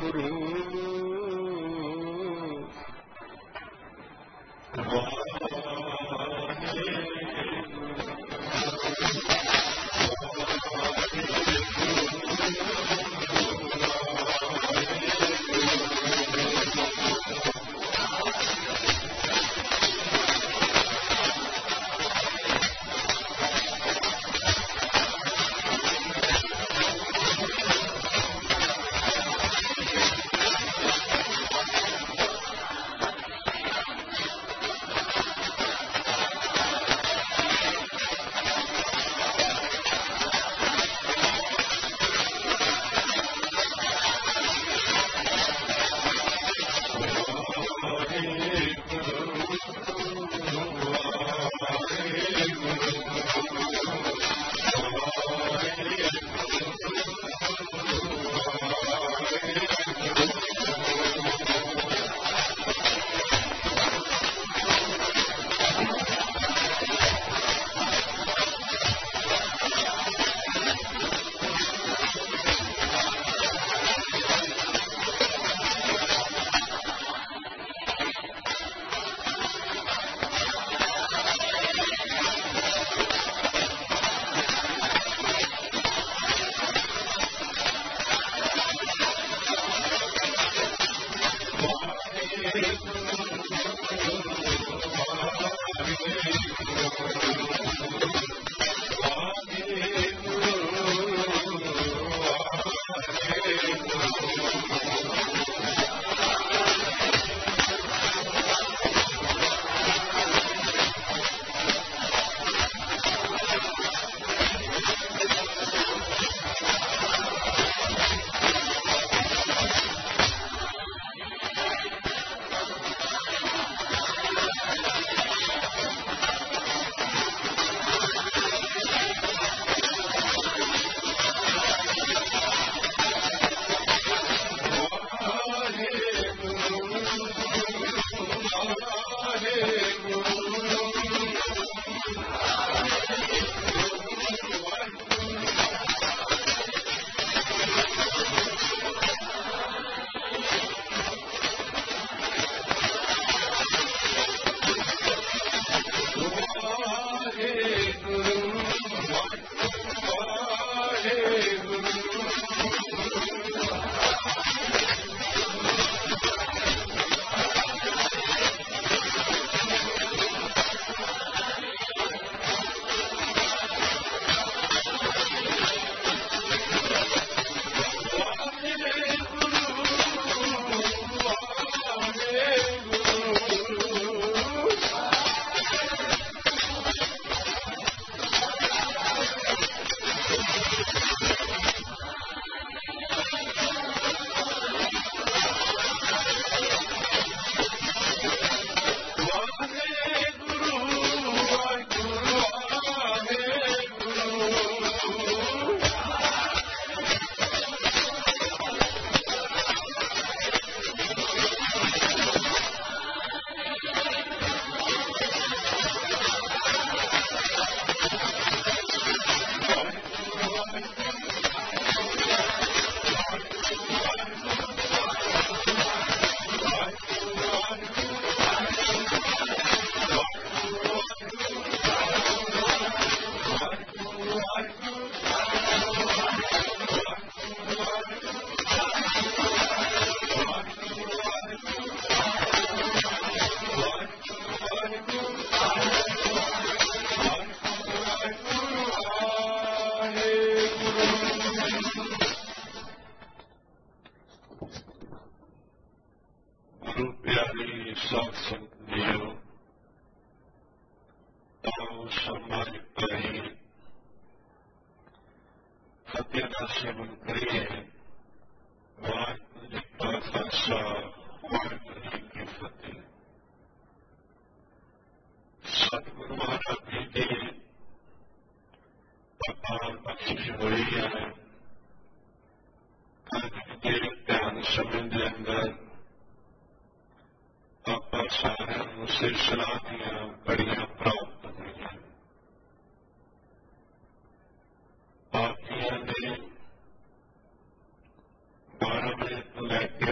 12 ਵਜੇ ਤੋਂ ਲੈ ਕੇ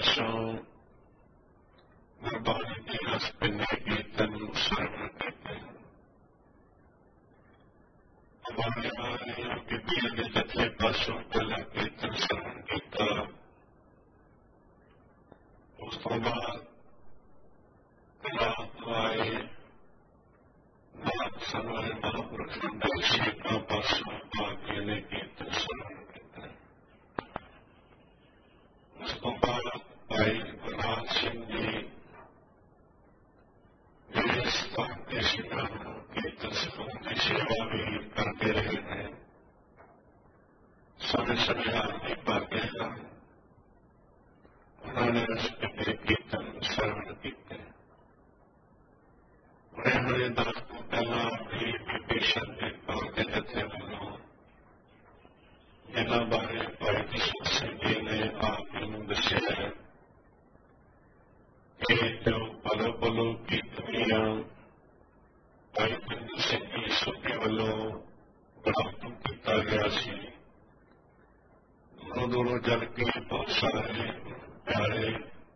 पासों गुरबाणी के रस पिने कीर्तन सरवण कीते हमारे बीबियां के जथे पासों पहला कीर्तन सरवण किया। उस तो बाद रात आए नाथ समय महापुरुष मंडल शेखा पासों आगे ने कीर्तन सरवण किया। उस तो बाद भाई गुरनाथ सिंह जी जिस स्थान के शिखर कीर्तन सिखाने की सेवा भी करते रहे हैं, समय समय आदमी पाते हैं। उन्होंने रस पिने कीर्तन सरवण किए। बड़े बड़े दस को पहला भी विभीषण के कौर के जथे वालों जिन्हों बारे भाई किशोर सिंह जी ने आप इन दसिया है कि जो पलो पलो कीर्तनियां भाई पिंदर सिंह जी सूबे वालों बड़ापन किया गया सी। दूरों दूरों जल के बहुत सारे प्यारे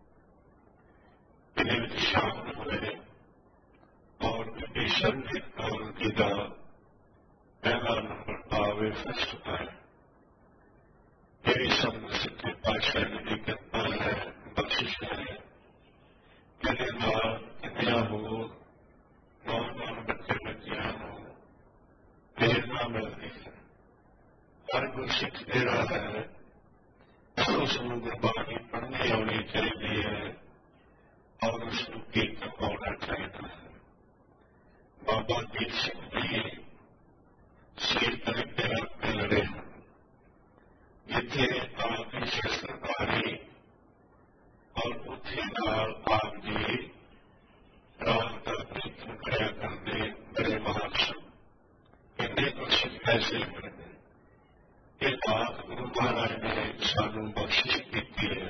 इन्हें शामिल हुए और विभीषण के कौर जी का पहला नंबर आवे फर्स्ट पाए। यही सब सच्चे पातशाह की कृपा है, बख्शिश है। मेरे नाल कितने हो नौजवान बच्चे बच्चियां प्रेरणा मिलती है। हर गुरसिख जेड़ा है उसनूं गुरबाणी पढ़नी आनी चाहिए है और उसनूं कीर्तन आना चाहिए है। बाबा दीप सिंह जी सीर तरीके रखते लड़े हैं जिथे आपकी शस्त्रकारी और उथे नाल आप जी राम का कीर्तन कराया करते बड़े महात्म इन्ने कुछ ऐसे मिलते। ये बात गुरु महाराज ने सानू बख्शिश की है।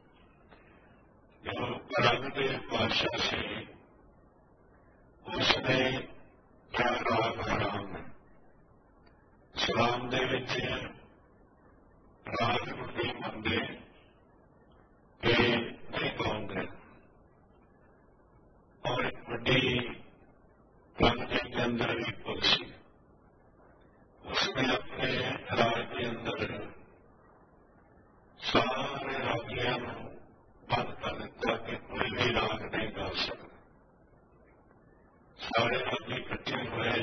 जो रंगदेव बादशाह से उसने क्या राग हराम सलाम दे विच राग नहीं मनते कि नहीं गाँगे और एक बड़ी रंगदेव के अंदर भी पुलसी उसने अपने राग के अंदर सारे रागियों बंद कर दिता कि कोई भी राग नहीं गा सकता। सारे रागी इकट्ठे हुए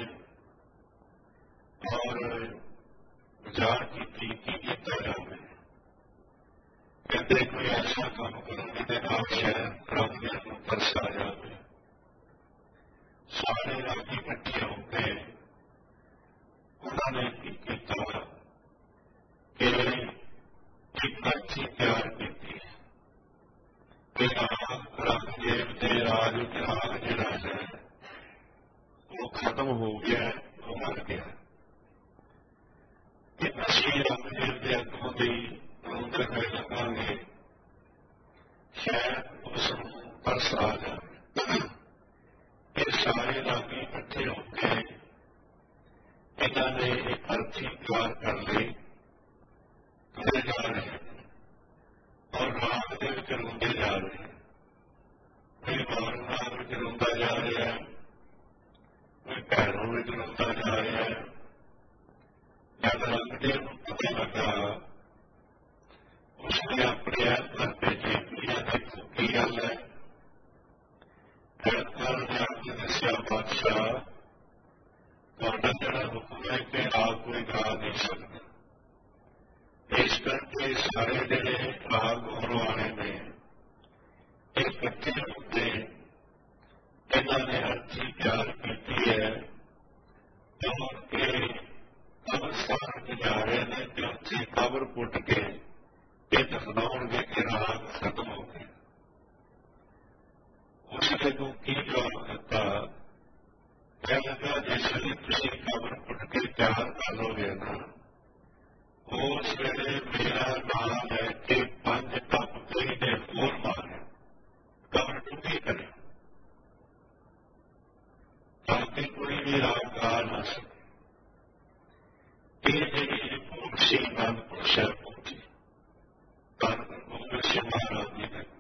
और विचार की किया जाए। कहते कोई ऐसा काम करो जिसे आप शायद रागियों को तरस आ जाए। सारे रागी इकट्ठे होकर उन्होंने किया कि एक अच्छी तैयार की रंगदेव के राज राग जरा है वो खत्म हो गया, वो मर गया। असं रंगदेव के अगों की रोक करने लगांगे शायद उस तरस आ जाए। ये सारे रागी इकट्ठे होकर इन्होंने एक अर्थी तैयार कर ली करे जा रहे हैं और राग के विच रोंदे जा रहे हैं। कोई मारू राग विच रोंदा जा रहा है, कोई भैरों विच रोंदा जा रहा है। जब रंगदेव को पता लगा उसने अपने ऐतकार भेजे देखो की गल है। ऐतकार ने आके दसिया बादशाह तुहाडा जिहड़ा हुक्म है कि राग कोई गा नहीं सकता। इस करके सारे जिहड़े राग गाउण वाले ने इकट्ठे होकर इन्होंने अर्थी तैयार की है और कब्रस्तान में जा रहे हैं कि उत्थे कब्र पुट के ये दफनाउणगे कि राग खत्म हो गए। उसने को की जवाब दिता कह लगा जिसने तुम कब्र पुट के तैयार कर लोगे ना उस वेले मेरा नाम लैके 5 टप कई ने होर मारे कब्र टूटी करे ताकि कोई भी राग गा ना सके। ये जी भूख सी आनंदपुर साहब पहुंची धन गोबिंद सिंह महाराज जी ने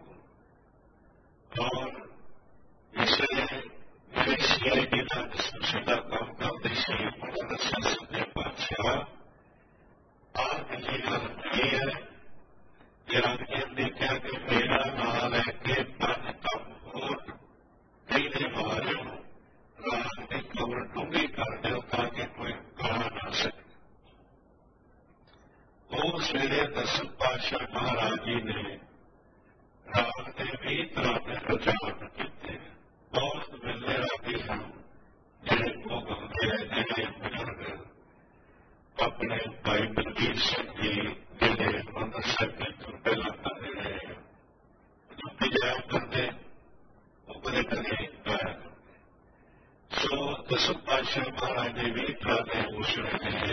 आज जीवन नहीं है। जब देखा कि मेरा नाम लैके 5 कम होर कई मारो रात की कबर डूंगी कर दो ताकि कोई गा ना सके। उस वेले 10 पातशाह महाराज जी ने रात के 20 तरह के प्रचार किए। बहुत वेले राती हम जिहड़े भोग होंदे जिहड़े बुजुर्ग अपने भाई बलबीर सिंह जी जिहड़े हरिमंदिर साहिब तो पहला करते रहे चुप्पी जाया करते वो कदे कदे गाया। सो 10 पातशाह महाराज ने 20 तरह के उस वेले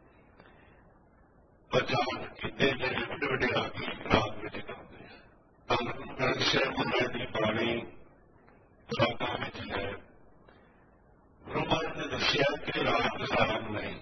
प्रचार किए जिहड़े वड्डे वड्डे रागी राग विच गाउंदे धन गुरु ग्रंथ साहिब महाराज की बाणी रागां विच है। गुरु महाराज ने दस्सिया कि राग राग नहीं,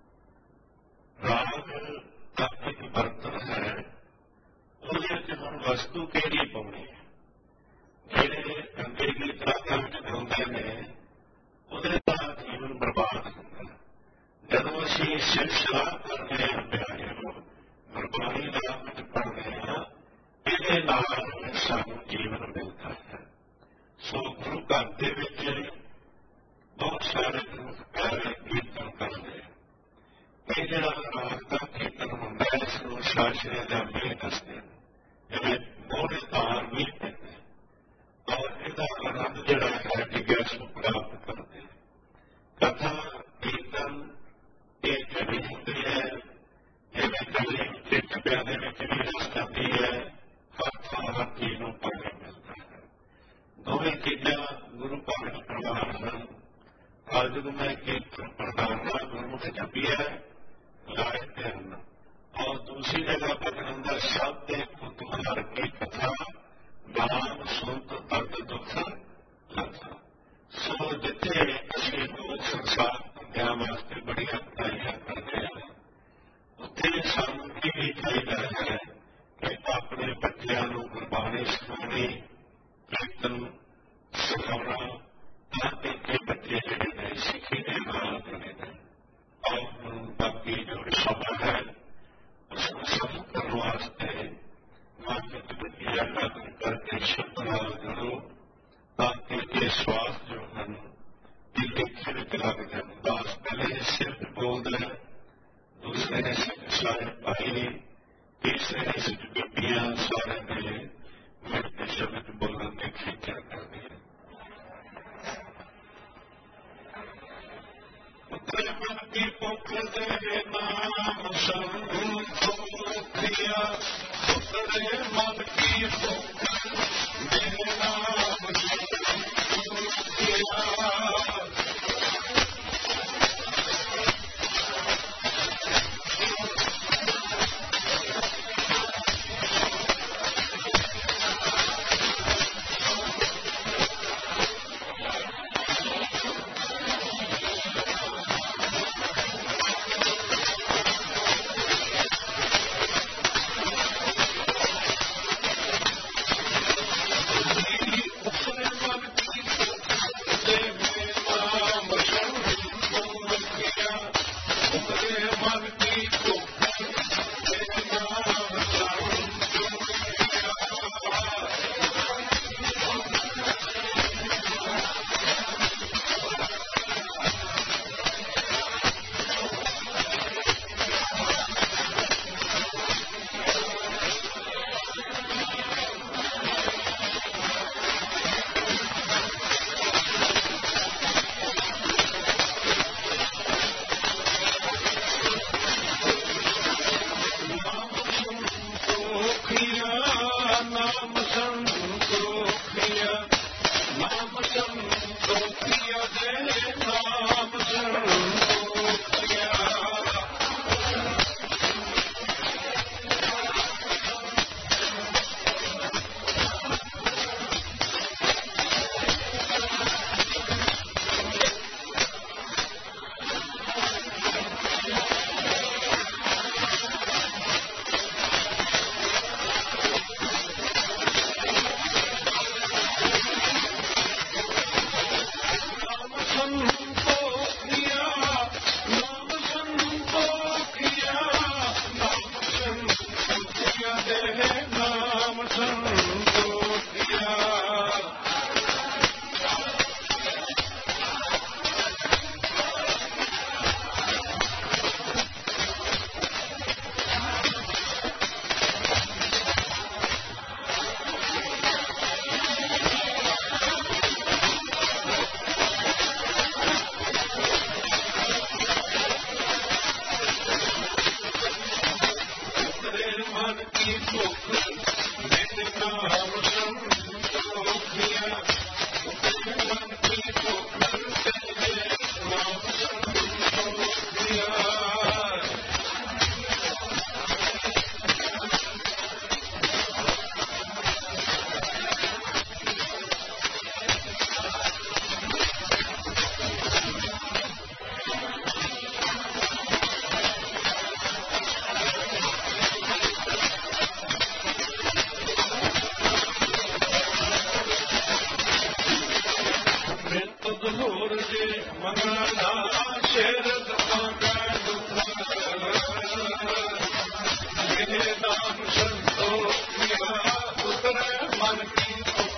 राग एक बर्तन है। उहदे हुण वस्तु किहड़ी पाउणी है। जिहड़े गंदे गीत रागां विच गाउंदे ने उहदे नाल जीवन बर्बाद हुंदा। जदों असीं सिलसिला करदे हां प्यारे गुरबाणी राग विच पढ़दे हां इहदे नाल सानूं जीवन मिलदा है। सो गुरु घर दे विच बहुत सारे लोग प्यारे कीर्तन करते हैं। ये जिहड़ा राग का कीर्तन होंदा है इसनूं शास्त्रीय जामे दसदे हैं, जिवें मोहरे तार भी पैंदे और इसका आनंद जिहड़ा है डिग्गिया सूं प्राप्त करते हैं। कथा कीर्तन ये जड़ी होंदी है जिवें कली चिट्ठ प्यादे विच भी रस जाती है। हर थां हर चीज नूं पाणी मिलदा है। दोवें चीज़ां गुरु भगत प्रवान हैं। आज जब मैं कीर्तन प्रधाना गुरमुख जपी है लाए ध्यान और दूसरी जगह भजन शब्द तुम्हार की कथा नाम सुनत दर्द दुख लथा। सो जिथे असीं लोग संसार दुनिया वास्ते बड़िया पढ़ाइयां करते हैं उत्थे सानूं भी चाहिए है कि अपने बच्चों को गुरबाणी सिखानी कीर्तन सिखाना ताकि के बच्चे जिहड़े ने सिक्खी दे नाल जुड़े ने और बाकी जो सभा है उसको सफल करने वास्ते मानसिक बुद्धियां लागू करके शब्द नाल जुड़ो ताकि ये श्वास जो हैं ये लेखे विच लग जाए। दास पहले सिर बोलदा है, दूसरे ने सारे भाई, तीसरे ने सिर्फ बीबियां सारे मिले मिलते शब्द बोलने की खिंचा करते हैं। पुत्र मन की भुख दे नाम संख्या पुत्र मन की भुख दे नाम संख्या। मेरे नाम संतोष किया उतरे मन की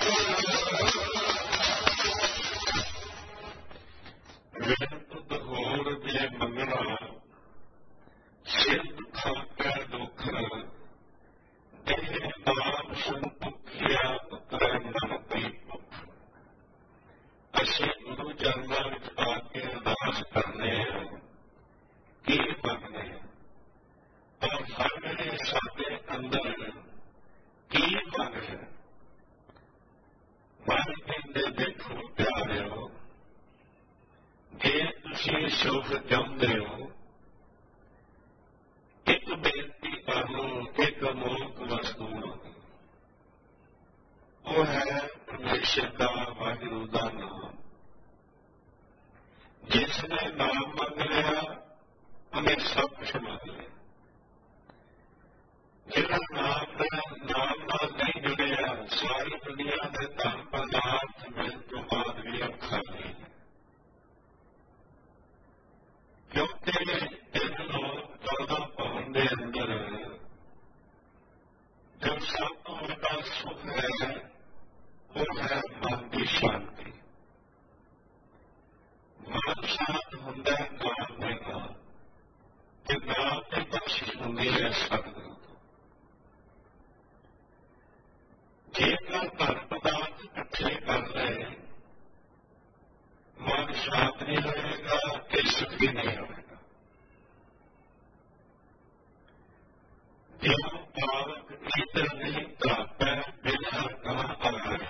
तुद होर जे मंगना सिर दुखा दुख देह नाम संतुखिया उतरे मन की भुख। असीं गुरु चरनां विच आके अरदास करने की मंगने और हर वेले साडे अंदर की मंगने मन कहंदे देखो प्यारिओ जे तुसीं सुख चाहुंदे हो एक बेनती कर लो एक अमोलक वस्तु वो है परमेश्वर का वाहिगुरू का नाम। जिसने नाम मंग लिया उन्हें सब कुछ मंग लिया। जिहड़ा नाम नाल नहीं जुड़िया सारी दुनिया के धन पदार्थ मिलने तो बाद भी औखा नहीं। क्योंकि 314 पवन के अंदर जो सब तो बड़ा सुख है वो है मन की शांति। मन शांत होंदा है नाम के नाल ते नाम की बख्शिश होंदी है सतगुरु तो। जेकर धन पदार्थ इकट्ठे कर ले मन शांत नहीं होएगा ते सुखी नहीं होएगा। जो पावक इधर नहीं प्राप्त बिना कहाँ आए।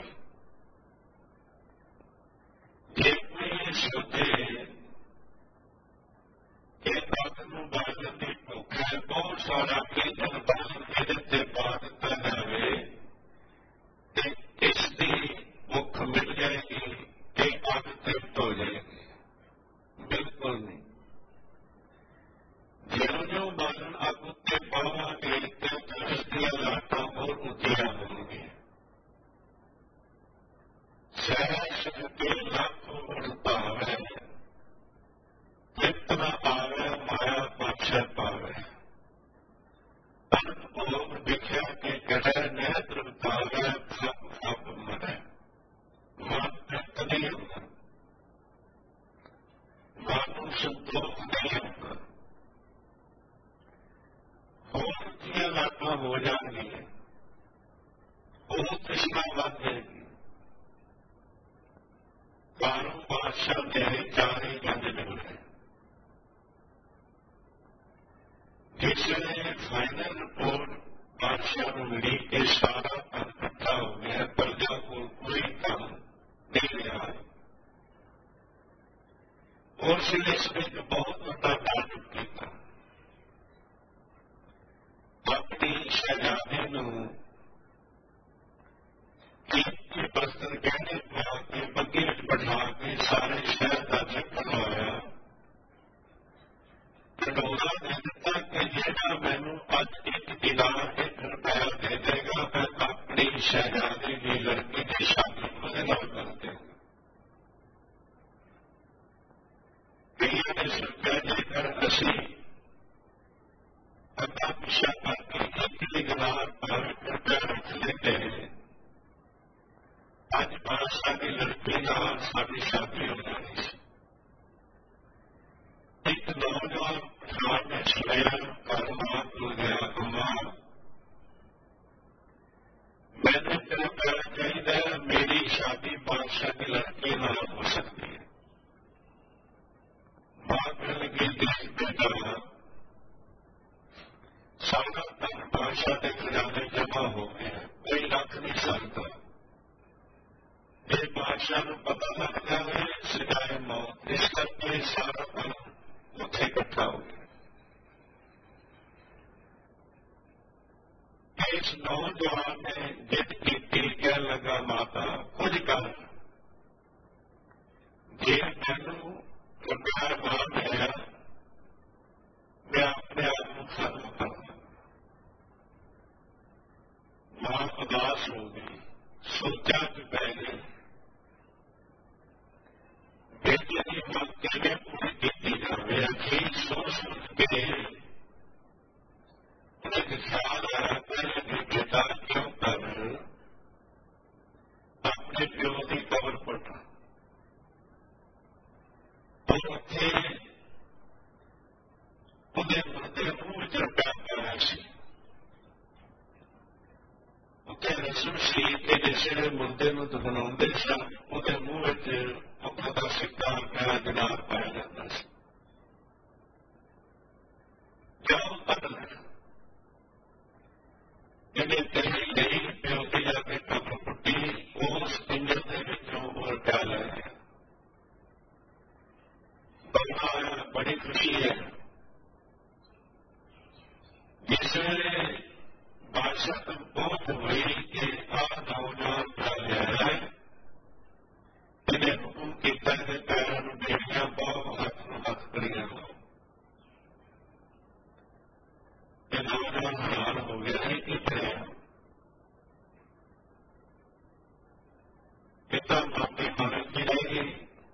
जे कोई सोचे कि भक्त नूं बालन की भुख है बहुत सारा कीर्तन बालन के पा दिता जाए इसकी भुख मिल जाएगी कि अग तृप्त हो जाएगी। बिल्कुल नहीं। ज्यों ज्यों बालन अग उत्ते पावांगे त्यों त्यों इसदियां लाटां होर उच्चियां होणगीਆਂ। सहज के लख उड़ पावे तृप्त न आवे माया पाछे पावे। अंत भोग दिखिया के गढ़े नेत्र तावे फप फप मरे। मन तृप्त नहीं होगा, मन को संतोष नहीं होगा। होर उच्चियां लाटां हो जाएंगी वो तृष्णा बढ़ जाएगी। बारह पातशाह दे चार ही पंज मिलने जिसने फाइनल रिपोर्ट बादशाह को मिली कि सारा धन इकट्ठा हो गया प्रजा को कोई काम नहीं लिया। उसने इसमें बहुत बड़ा नाटक किया। अपनी शहजादी नूं कीमती वस्त्र गहने पा के बग्घी विच बिठा के सारे शहर का चक्कर लाया। ढोला दे दिता कि जेड़ा मैनू अज एक दिनार एक रुपया दे देगा मैं अपनी शहजादी की लड़की की शादी उसदे नाल कर देगा। कईयां ने सोचा जेकर असीं अग्गा पिछा करके एक दिनार पर रुपया रख लेते अज बादशाह की लड़की नाल साडी शादी हो जानी सी। एक नौजवान पठान ने सुनाया घर बात हो गया अम्मा मैंने तेरा प्यार चाहिए मेरी शादी बादशाह की लड़की नाल हो सकती है। बात कहने लगी देख बेटा सारा धन बादशाह के खजाने जमा हो गया कोई रख नहीं सकता। ये बादशाह को पता लग जाए सजाए मौत इस करके सारा धन उत्थे इकट्ठा हो गया। इस नौजवान ने जिद की कह लगा माता कुछ कर जे मैनू रुपया ना मिला मैं अपने आप को खत्म कर। मां उदास हो गई सोचा कि पै गई बेटे की मां कहने पूरी की जाए अखीर सोच के एक ख्याल आया पहले कि बेटा क्यों कर अपने प्यो की कबर पटा तो उत्थे ਉਹਦੇ ਮੁਰਦੇ ਨੂੰ ਵਿੱਚ ਰੱਖਿਆ ਹੋਇਆ ਸੀ। ਉੱਥੇ ਰਸਮ ਸੀ ਕਿ ਜਿਹੜੇ ਮੁਰਦੇ ਨੂੰ ਦਫਨਾਉਂਦੇ ਸਨ ਉਹਦੇ ਮੂੰਹ ਵਿੱਚ ਆਪਣਾ ਦਾ ਸਿੱਕਾ ਰੁਪਇਆ ਦਿਨਾਰ ਪਾਇਆ ਜਾਂਦਾ ਸੀ। ਜਾਓ ਕੱਢ ਲੈ ਇਹਨੇ ਤੇਰੀ ਲਈ ਪਿਓ ਤੇ ਜਾ ਕੇ ਕਬਰ ਪੁੱਟੀ ਉਸ ਪਿੰਜਰ ਦੇ ਵਿੱਚੋਂ ਉਹ ਰੁਪਇਆ ਲੈ ਲਿਆ। ਬੜਾ ਆਇਆ, ਬੜੀ ਖੁਸ਼ੀ ਹੈ। जिस वेले बादशाह तक पहुंच हुई कि आ नौजवान पा लिया है इन्हें हुक्म किया कि पैरों में बेड़ियां पाओ, हाथ में हाथ कड़ियां लो। ये नौजवान हैरान हो गया है कितने पिता मापी मारत की रहेगी।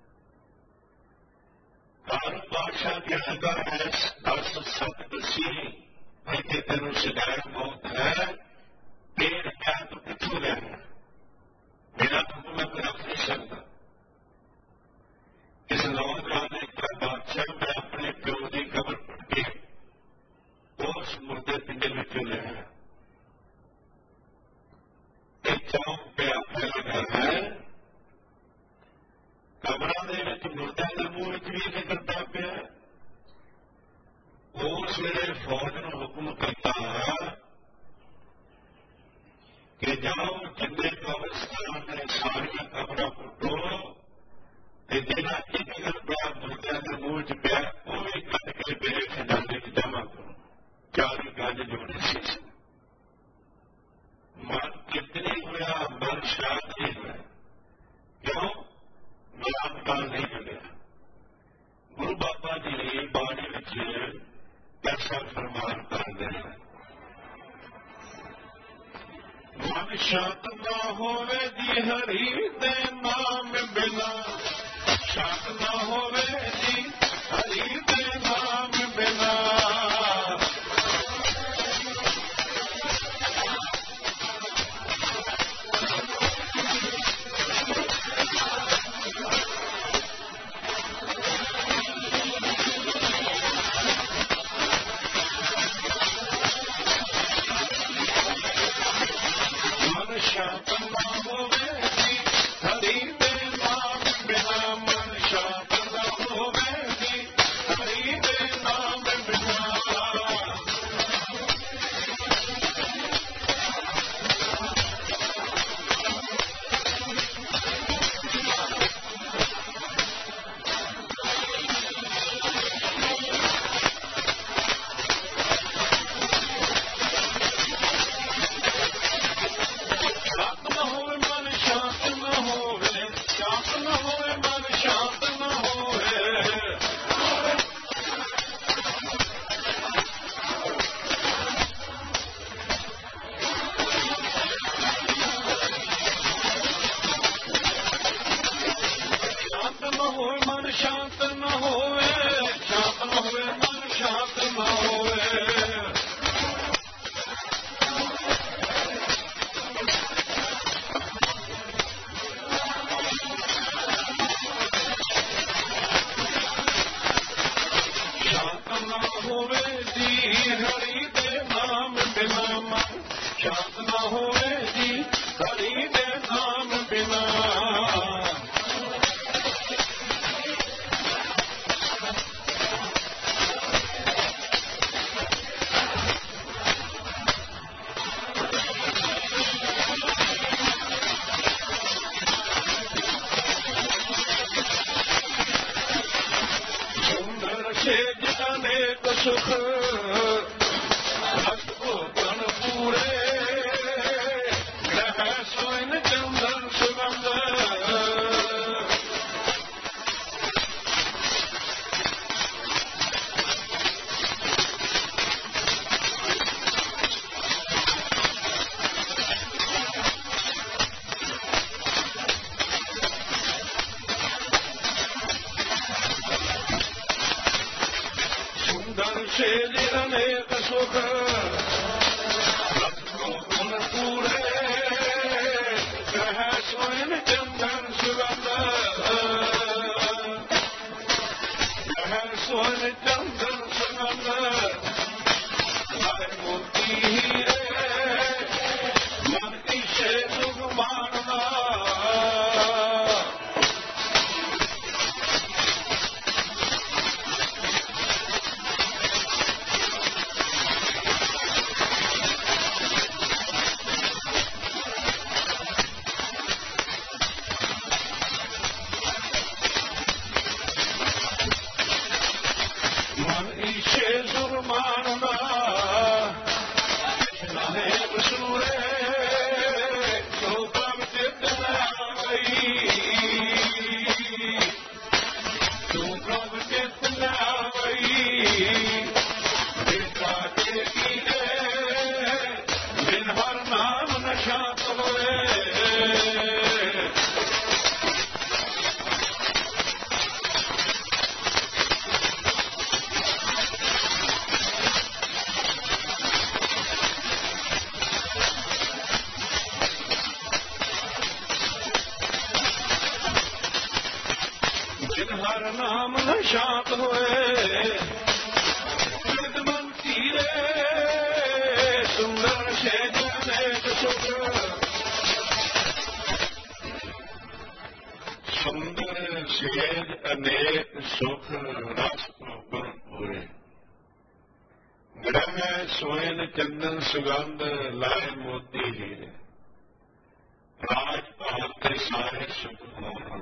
हर बादशाह के अंदर है 10 सत दसी कि तेन शिकायत बहुत है, पेड़ क्या तो कितों लेना, मेरा हुक्म मैं कोई रख नहीं सकता। इस नौजवान ने कहा बादशाह मैं अपने प्यो की कबर पट के उस मुर्दे पिंडे में क्यों ले आया। चौंक पे आपने लगा है कबरों के मुर्दों के मुंह में भी निकलता पाया। उस वेले फौज ने हुक्म किया कि जाओ जिन्ने कब्रिस्तान ने सारिया कबर पुटो जिला एक रुपया मुर्दों के मुंह च पिया वो भी कट के मेरे खजाने च जमा करो। 4 गज जोड़े सी मन कितनी होया, मन शांत नहीं हुआ। क्यों बलात्कार नहीं मिलिया। गुरु बाबा जी बाणी में ऐसा फरमान करते हैं मन शांत ना होवे जी हरि दे नाम बिना, शांत ना होवे जी हरि दे नाम बिना। सुख भक्त को गण पूरे मोती हीरे मन ईशे सुख मानदा नाम न शांत होए मन तीरे सुंदर सेज अनेक सुख सुंदर सेज अनेक सुख रस हुए ग्रह सोयन चंदन सुगंध लाए मोती हीरे राजपाल के सारे सुख हो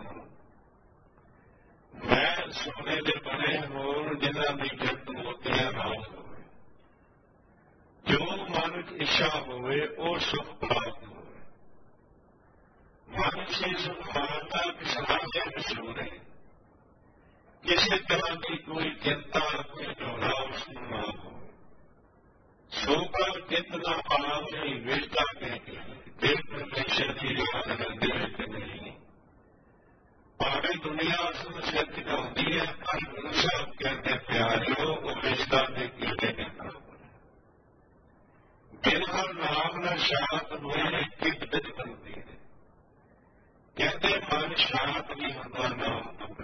मैं सोने के बने होर जिन्हों की जत मोतियां नाल होवे जो मन इच्छा होवे वो सुख प्राप्त होवे मन से सुख मानता किसाने मशहूर है किसी तरह की कोई चिंता कोई झोला उसमें ना हो सोकर कितना पाप नहीं वेचता कहते दिल परमेश्वर की याद दिल नहीं पावे दुनिया उसमें सिर टिकाती है पर गुरु साहब कहते प्यारो वो रिश्ता के कीड़े के बिन हर नाम न शांत हुए कित बित बनती है कहते मन शांत नहीं होता नाम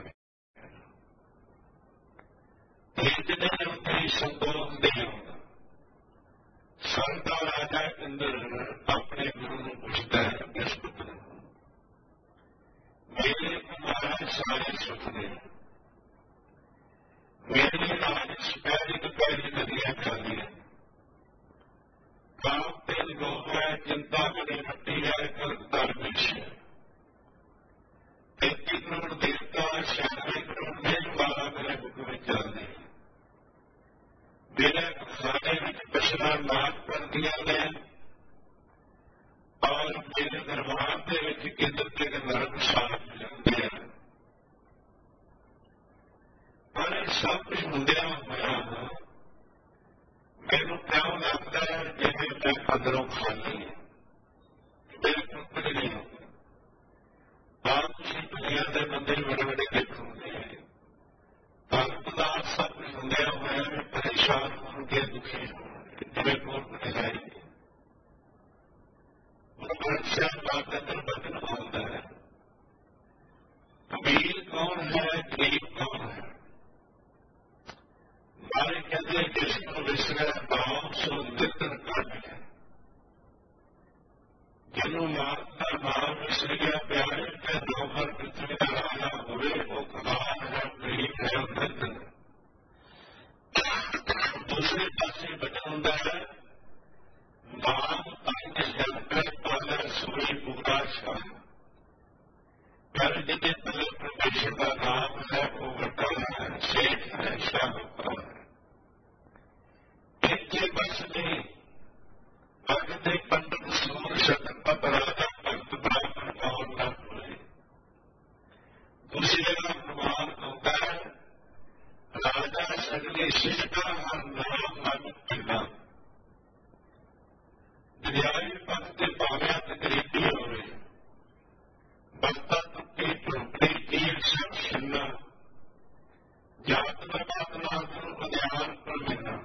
जितने उनकी संतोष नहीं होता संता राजा इंद्र अपने गुरु को पूछता है किस पुत्र मेरे तुम्हारे सारे सुपने मेरी राज पैरी तो पैरी नदियां खाली है काम तेल लोग है चिंता बड़ी मट्टी है कर दरवेश है 33 करोड़ देवता 96 करोड़ मेल वाला मेरे बुक में चल रही मेरे खाने में पशना नाक कर दिया गया और मेरे दरबार के केंद्र के नरक साफ जाते हैं पर सब कुछ होंदिया होया मैनू क्यों लगता है जिसे मैं अंदरों खाली है बिल्कुल कुछ नहीं होता आप किसी दुनिया के बंदे बड़े बड़े देखोगे भगत सब कुछ होंदिया होया मैं परेशान होंगे दुखी जिन्हें कोल कुछ है मनुष्य बात अंदर बदन होता है अमीर कौन है गरीब कौन है हमारे कहते जिसको विसरा भाव सो दितन कर है जिन्हों मारता नाम विसर गया प्यारे के दोहर पृथ्वी का राजा हुए वो कमान है गरीब है दितन दूसरे पासे बचा है नाम तक जलकर पालर सूरी पूरा शाह पर जिसे तल परमेश्वर का नाम है वो बड़ा है शेख है शाहकार है इनके बस में भगते पंडित सूर शतपथ राजा भक्त ब्राह्मण और न हुए दूसरी जगह प्रमाण होता है राजा सगले शिष्टा हर नाम मन पिला दरियाई पथ के पाव्या गरीबी होवे बस्ता टुट्टी झोंपड़ी तीर सब छिन्ना जात बर्बादना गुरु अध्यान पर मिलना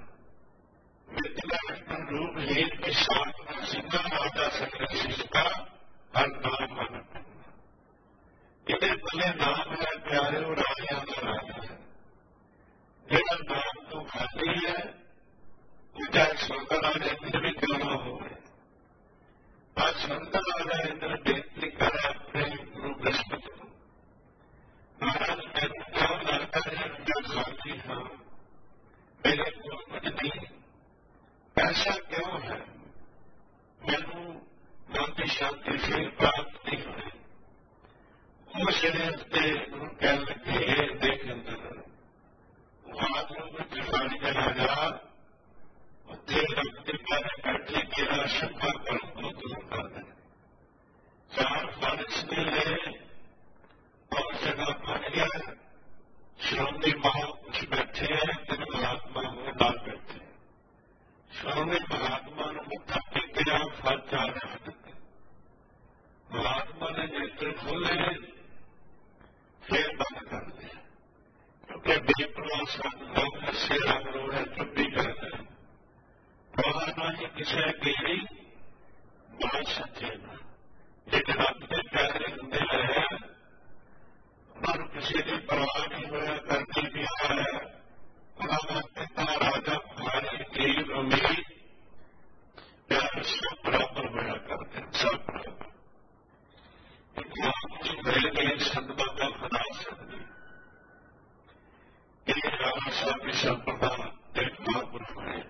मित्र रूप हीन के साथ सिद्धा राजा सकल शिष्टा हर नाम मन इधर पहले नाम है प्यारे और राजा का राजा है मेरा नाम तो खाली है ऊंचा सोता ਰਾਜਾ ਇੰਦਰ ਵੀ ਕਿਉਂ ਨਾ ਹੋਵੇ। ਅੱਜ ਸੰਤ ਰਾਜਾ ਇੰਦਰ ਬੇਨਤੀ ਕਰੇ ਆਪਣੇ ਗੁਰੂ ਬ੍ਰਹਸਪਤੀ ਨੂੰ, ਮਹਾਰਾਜ ਮੈਨੂੰ ਕਿਉਂ ਲੱਗਦਾ ਹੈ ਮੈਂ ਖਾਲੀ ਹਾਂ, ਮੇਰੇ ਕੋਲ ਕੁਝ ਨਹੀਂ, ਐਸਾ ਕਿਉਂ ਹੈ, ਮੈਨੂੰ ਮਨ ਦੀ ਸ਼ਾਂਤੀ ਫਿਰ ਪ੍ਰਾਪਤ ਨਹੀਂ ਹੋਈ। ਉਹ ਸ਼ਰੀਰ ਤੇ ਉਹਨੂੰ ਕਹਿਣ ਲੱਗੇ, ਦੇਖ ਅੰਦਰ ਆਦਮੀ ਵਿੱਚ ਪਾਣੀ ਦਾ ਰਾਜਾ ਉੱਥੇ ਰੱਬ ਦੇ ਬਾਰੇ ਬੈਠੇ ਤੇਰਾ ਸ਼ੱਕਾ ਕਰਮ ਨੂੰ ਦੂਰ ਕਰ ਦੇ। ਚਾਰ ਫਾਰਿਸ਼ ਨੇ ਲਏ ਔਰ ਜਗ੍ਹਾ ਬਣ ਗਿਆ। ਸ਼੍ਰੋਮਣੀ ਮਹਾਂਪੁਰਸ਼ ਬੈਠੇ ਹੈ, ਤਿੰਨ ਮਹਾਤਮਾ ਉਹ ਨਾਲ ਬੈਠੇ। ਸ਼੍ਰੋਮਣੀ ਮਹਾਤਮਾ ਨੂੰ ਮੱਥਾ ਟੇਕਿਆ, ਫਲ ਚਾਰ ਰੱਖ ਦਿੱਤੇ। ਮਹਾਤਮਾ ਨੇ ਨੇਤਰ ਖੋਲੇ, ਫਿਰ ਬੰਦ ਕਰ ਦਿਆ, ਕਿਉਂਕਿ ਬੇਪਰਵਾਹ ਸਾਨੂੰ ਸੇਵਾ ਲੋੜ ਹੈ, ਚੁੱਪੀ ਕਰਦੇ ਪ੍ਰਵਾਹ ਨਾ ਹੀ ਕਿਸੇ ਕੀ ਬਾਤ ਸੱਚੇ ਨਾ, ਜਿਹੜੇ ਰੱਬ ਦੇ ਪਿਆਰੇ ਹੁੰਦੇ ਹੈ ਉਹਨਾਂ ਨੂੰ ਕਿਸੇ ਦੀ ਪਰਵਾਹ ਨਹੀਂ ਹੋਇਆ ਕਰਦੀ ਵੀ ਹੈ। ਉਹਨਾਂ ਵਾਸਤੇ ਤਾਂ ਰਾਜਾ ਭਾਰੀ ਗਰੀਬ ਅਮੀਰ ਪਿਆਰ ਸਭ ਬਰਾਬਰ ਹੋਇਆ ਕਰਦੇ, ਸਭ ਬਰਾਬਰ। ਮਿਲ ਗਏ ਸੰਤਾਂ ਦਾ ਖੁਦਾ ਸਕਦੀ, ਇਹ ਰਾਣਾ ਸਾਹਿਬ ਦੀ ਸੰਪਰਦਾ ਇੱਕ ਮਹਾਂਪੁਰਖ ਹੋਏ।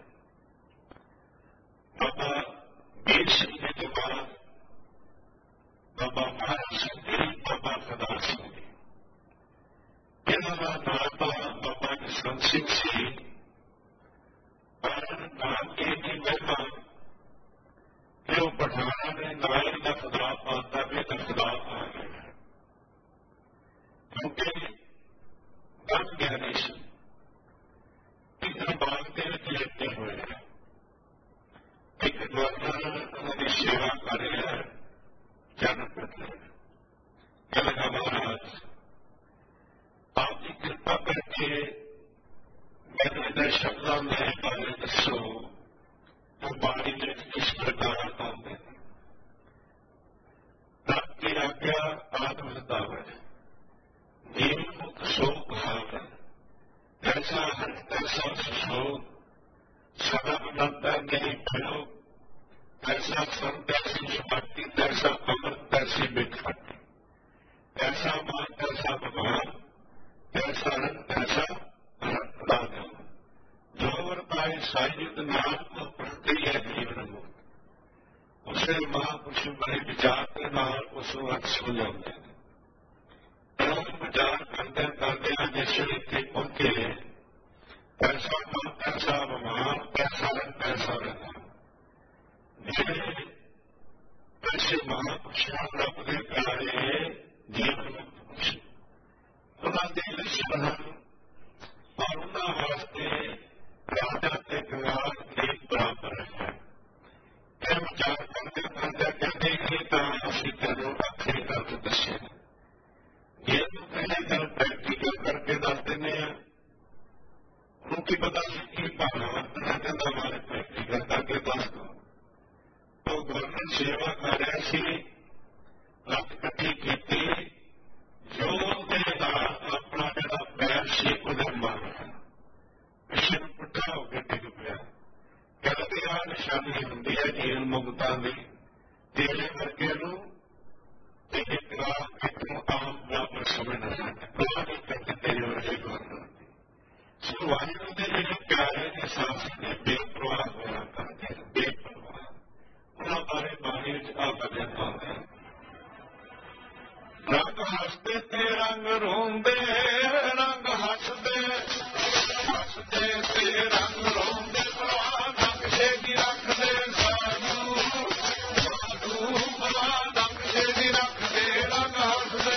ਬਾਬਾ ਵੀਰ ਸਿੰਘ ਜੀ ਤੋਂ ਬਾਅਦ ਬਾਬਾ ਮਹਾਰਾਜ ਸਿੰਘ ਜੀ, ਬਾਬਾ ਖੁਦਾ ਸਿੰਘ ਜੀ, ਇਹਨਾਂ ਦਾ ਨਾਮ ਤਾਂ ਬਾਬਾ ਜਸਵੰਤ ਸਿੰਘ ਸੀ, ਪਰ ਨਾਮ ਇਹ ਨਹੀਂ ਮਿਲਦਾ ਕਿ ਉਹ ਪਠਾਣਾ ਨੇ ਨਾਇਕ ਦਾ ਖੁਦਾ ਪਾਤਾ ਵੀ ਤਾਂ ਖੁਦਾ ਆ ਗਿਆ, ਕਿਉਂਕਿ ਬ੍ਰਹਮ ਗਿਆਨੀ ਸੀ। ਇੱਕ ਬਾਗ ਦੇ ਵਿੱਚ ਲੈਤੇ ਹੋਏ ਹੈ, ਇੱਕ ਗਵਰਨਰ ਉਹਨਾਂ ਦੀ ਸੇਵਾ ਕਰ ਰਿਹਾ ਹੈ, ਚਰਨ ਪੱਤਰ ਕਹਿੰਦਾ ਮਹਾਰਾਜ ਆਪ ਦੀ ਕਿਰਪਾ ਕਰਕੇ ਮੈਨੂੰ ਇਹਦੇ ਸ਼ਬਦਾਂ ਦੇ ਬਾਰੇ ਦੱਸੋ, ਉਹ ਬਾਣੀ ਵਿੱਚ ਕਿਸ ਪ੍ਰਕਾਰ ਆਉਂਦੇ ਨੇ। ਰੱਬ ਦੀ ਆਗਿਆ ਆਤਮ ਹਿਤਾਵੈ, ਜੀਵ ਮੁਕਤ ਸੋ ਭਾਵੈ, ਐਸਾ ਹਰ ਐਸਾ ਸੁਸ਼ੋਭ, ਸਦਾ ਅਨੰਤਾ ਨਹੀਂ ਭਿਓ, ਐਸਾ ਸੰਤ ਐਸੀ ਸੁਭਾਤੀ, ਤੈਸਾ ਅੰਮ੍ਰਿਤ ਤੈਸੀ ਮਿਠਾਟੀ, ਐਸਾ ਮਾਨ ਤੈਸਾ ਭਗਵਾਨ, ਐਸਾ ਰੰਗ ਐਸਾ ਰਾਜਾ, ਜੋ ਵਰਤਾਏ ਸਾਈਦ ਨਾਮ ਤੋਂ ਪ੍ਰਕਿਰਿਆ ਜੀਵਨ ਮੁਕਤ। ਉਸੇ ਮਹਾਂਪੁਰਸ਼ ਬੜੇ ਵਿਚਾਰ ਦੇ ਨਾਲ ਉਸ ਨੂੰ ਅਰਥ ਸਮਝਾਉਂਦੇ ਨੇ। ਵਿਚਾਰ ਕਰਦਿਆਂ ਕਰਦਿਆਂ ਜਿਸ ਇੱਥੇ ਪਹੁੰਚੇ, ਪੈਸਾ ਮਾਨ ਪੈਸਾ ਭਗਵਾਨ, ਪੈਸਾ ਰੰਗ ਪੈਸਾ ਰੰਗ, ਜਿਹੜੇ ਐਸੇ ਮਹਾਂਪੁਰਸ਼ਾਂ ਰੱਬ ਦੇ ਪਿਆਰੇ ਜੀਵਨ ਮੁਕਤ, ਉਹਨਾਂ ਦੇ ਲੱਛਣ ਹਨ ਔਰ ਉਹਨਾਂ ਵਾਸਤੇ ਰਾਜਾ ਤੇ ਕੰਗਾਲ ਇੱਕ ਬਰਾਬਰ ਹੈ। ਇਹ ਵਿਚਾਰ ਕਰਦੇ ਕਰਦੇ ਕਹਿੰਦੇ ਕਿ ਤਾਂ ਅਸੀਂ ਤੈਨੂੰ ਆਖਰੀ ਗੱਲ ਦੱਸੇ, ਜੇ ਤੂੰ ਪਹਿਲੇ ਗੱਲ ਪ੍ਰੈਕਟੀਕਲ ਕਰਕੇ ਦੱਸ ਦਿੰਦੇ ਆ, ਉਹਨੂੰ ਕੀ ਪਤਾ ਸੀ ਕੀ ਭਾਵਨਾ ਵਰਤਣਾ ਕਹਿੰਦਾ, ਮਾਰੇ ਪ੍ਰੈਕਟੀਕਲ ਕਰਕੇ ਦੱਸ ਦੋ। ਉਹ ਗਵਰਨਰ ਸੇਵਾ ਕਰ ਰਿਹਾ ਸੀ, ਲੱਤ ਇਕੱਠੀ ਕੀਤੀ, ਜੋ ਉਹਦੇ ਨਾਲ ਆਪਣਾ ਜਿਹੜਾ ਪੈਰ ਸੀ ਉਹਦੇ ਮਾਰਿਆ, ਪਿੱਛੇ ਨੂੰ ਪੁੱਠਾ ਹੋ ਕੇ ਡਿੱਗ ਪਿਆ। ਕਹਿੰਦੇ ਆਹ ਨਿਸ਼ਾਨੀ ਹੁੰਦੀ ਹੈ ਜੀਵਨ ਮੁਕਤਾਂ ਦੀ, ਤੇਰੇ ਵਰਗੇ ਨੂੰ ਤੇ ਇੱਕ ਨੂੰ ਆਮ ਬਰਾਬਰ ਸਮਝਣਾ ਚਾਹੀਦਾ, ਨਹੀਂ ਕਰਦੇ ਤੇਰੇ ਵਰਗੇ ਗਵਰਨਰ ਦੀ। ਸੋ ਵਾਹਿਗੁਰੂ ਦੇ ਜਿਹੜੇ ਪਿਆਰੇ ਦੇ ਸਾਥ ਨੇ ਬੇਪਰਵਾਹ ਹੋਇਆ ਕਰਦੇ, ਬੇਪਰਵਾਹ, ਉਹਨਾਂ ਬਾਰੇ ਬਾਣੀ ਵਿੱਚ ਆ ਭਜਨ ਆਉਂਦਾ ਹੈ। ਰੰਗ ਹੱਸਦੇ ਤੇ ਰੰਗ ਰੋਂਦੇ, ਰੰਗ ਹੱਸਦੇ ਹੱਸਦੇ ਤੇ ਰੰਗ ਰੋਂਦੇ, ਭਰਾ ਨਕਸ਼ੇ ਦੀ ਰੱਖਦੇ ਸਾਧੂ, ਸਾਧੂ ਭਰਾ ਨਕਸ਼ੇ ਦੀ ਰੱਖਦੇ, ਰੰਗ ਹੱਸਦੇ।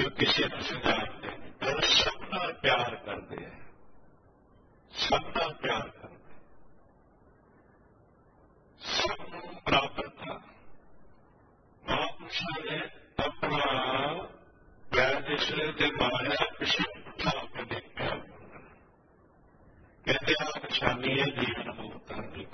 ਜੋ ਕਿਸੇ ਨੂੰ ਸੁਝਾਉਂਦੇ ਨਹੀਂ, ਪਰ ਸਭ ਨਾਲ ਪਿਆਰ ਕਰਦੇ ਹੈ, ਸਭ ਨਾਲ ਪਿਆਰ ਕਰਦੇ, ਸਭ ਨੂੰ ਬਰਾਬਰਤਾ। ਮਹਾਂਪੁਰਸ਼ਾਂ ਨੇ ਆਪਣਾ ਪੈਰ ਦੇ ਸਿਰ ਤੇ ਮਾਰਿਆ, ਪਿੱਛੇ ਉਠਾ ਕੇ ਦੇਖਿਆ, ਕਹਿੰਦੇ ਆ ਨਿਸ਼ਾਨੀ ਹੈ ਜੀਵਨ ਮੁਕਤਾਂ ਦੀ।